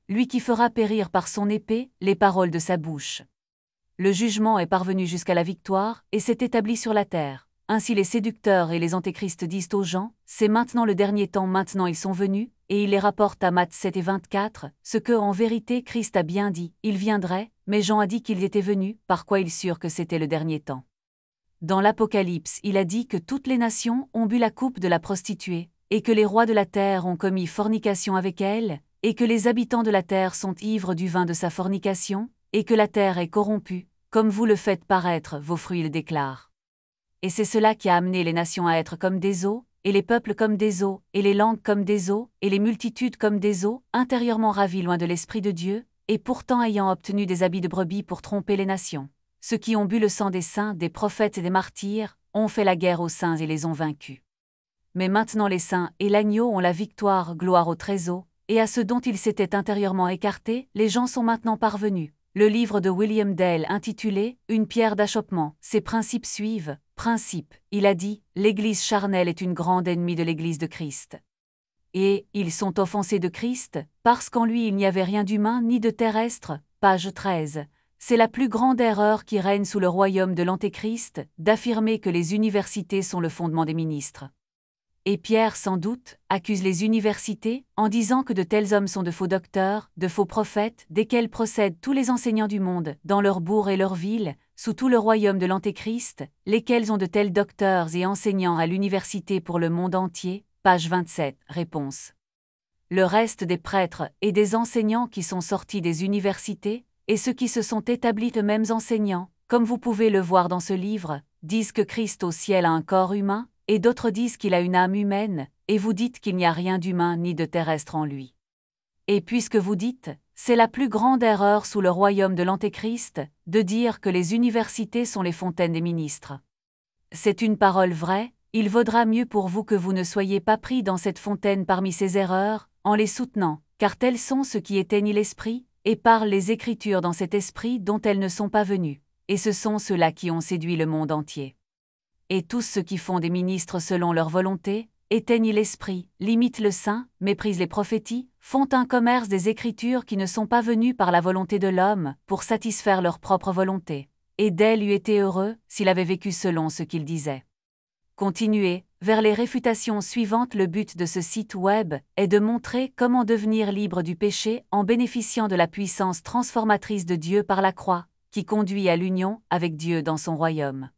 lui qui fera périr par son épée les paroles de sa bouche. Le jugement est parvenu jusqu'à la victoire, et s'est établi sur la terre. Ainsi les séducteurs et les antéchrists disent aux gens, c'est maintenant le dernier temps, maintenant ils sont venus, et il les rapporte à Matthieu sept et vingt-quatre, ce que, en vérité, Christ a bien dit, il viendrait, mais Jean a dit qu'il était venu, par quoi ils surent que c'était le dernier temps. Dans l'Apocalypse, il a dit que toutes les nations ont bu la coupe de la prostituée, et que les rois de la terre ont commis fornication avec elle, et que les habitants de la terre sont ivres du vin de sa fornication, et que la terre est corrompue, comme vous le faites paraître, vos fruits le déclarent. Et c'est cela qui a amené les nations à être comme des eaux, et les peuples comme des eaux, et les langues comme des eaux, et les multitudes comme des eaux, intérieurement ravis loin de l'Esprit de Dieu, et pourtant ayant obtenu des habits de brebis pour tromper les nations. Ceux qui ont bu le sang des saints, des prophètes et des martyrs, ont fait la guerre aux saints et les ont vaincus. Mais maintenant les saints et l'agneau ont la victoire, gloire au Très-Haut, et à ceux dont ils s'étaient intérieurement écartés, les gens sont maintenant parvenus. Le livre de William Dale intitulé « Une pierre d'achoppement », ses principes suivent. Principe, il a dit, l'Église charnelle est une grande ennemie de l'Église de Christ. Et, ils sont offensés de Christ, parce qu'en lui il n'y avait rien d'humain ni de terrestre, page treize. C'est la plus grande erreur qui règne sous le royaume de l'Antéchrist, d'affirmer que les universités sont le fondement des ministres. Et Pierre, sans doute, accuse les universités, en disant que de tels hommes sont de faux docteurs, de faux prophètes, desquels procèdent tous les enseignants du monde, dans leurs bourgs et leurs villes, sous tout le royaume de l'Antéchrist, lesquels ont de tels docteurs et enseignants à l'université pour le monde entier, page vingt-sept, réponse. Le reste des prêtres et des enseignants qui sont sortis des universités, et ceux qui se sont établis eux-mêmes enseignants, comme vous pouvez le voir dans ce livre, disent que Christ au ciel a un corps humain, et d'autres disent qu'il a une âme humaine, et vous dites qu'il n'y a rien d'humain ni de terrestre en lui. Et puisque vous dites, c'est la plus grande erreur sous le royaume de l'Antéchrist, de dire que les universités sont les fontaines des ministres. C'est une parole vraie, il vaudra mieux pour vous que vous ne soyez pas pris dans cette fontaine parmi ces erreurs, en les soutenant, car tels sont ceux qui éteignent l'esprit, et parlent les Écritures dans cet esprit dont elles ne sont pas venues, et ce sont ceux-là qui ont séduit le monde entier. Et tous ceux qui font des ministres selon leur volonté, éteignent l'esprit, limitent le saint, méprisent les prophéties, font un commerce des Écritures qui ne sont pas venues par la volonté de l'homme, pour satisfaire leur propre volonté. Et Dale eût été heureux, s'il avait vécu selon ce qu'il disait. Continuez, vers les réfutations suivantes. Le but de ce site web est de montrer comment devenir libre du péché en bénéficiant de la puissance transformatrice de Dieu par la croix, qui conduit à l'union avec Dieu dans son royaume.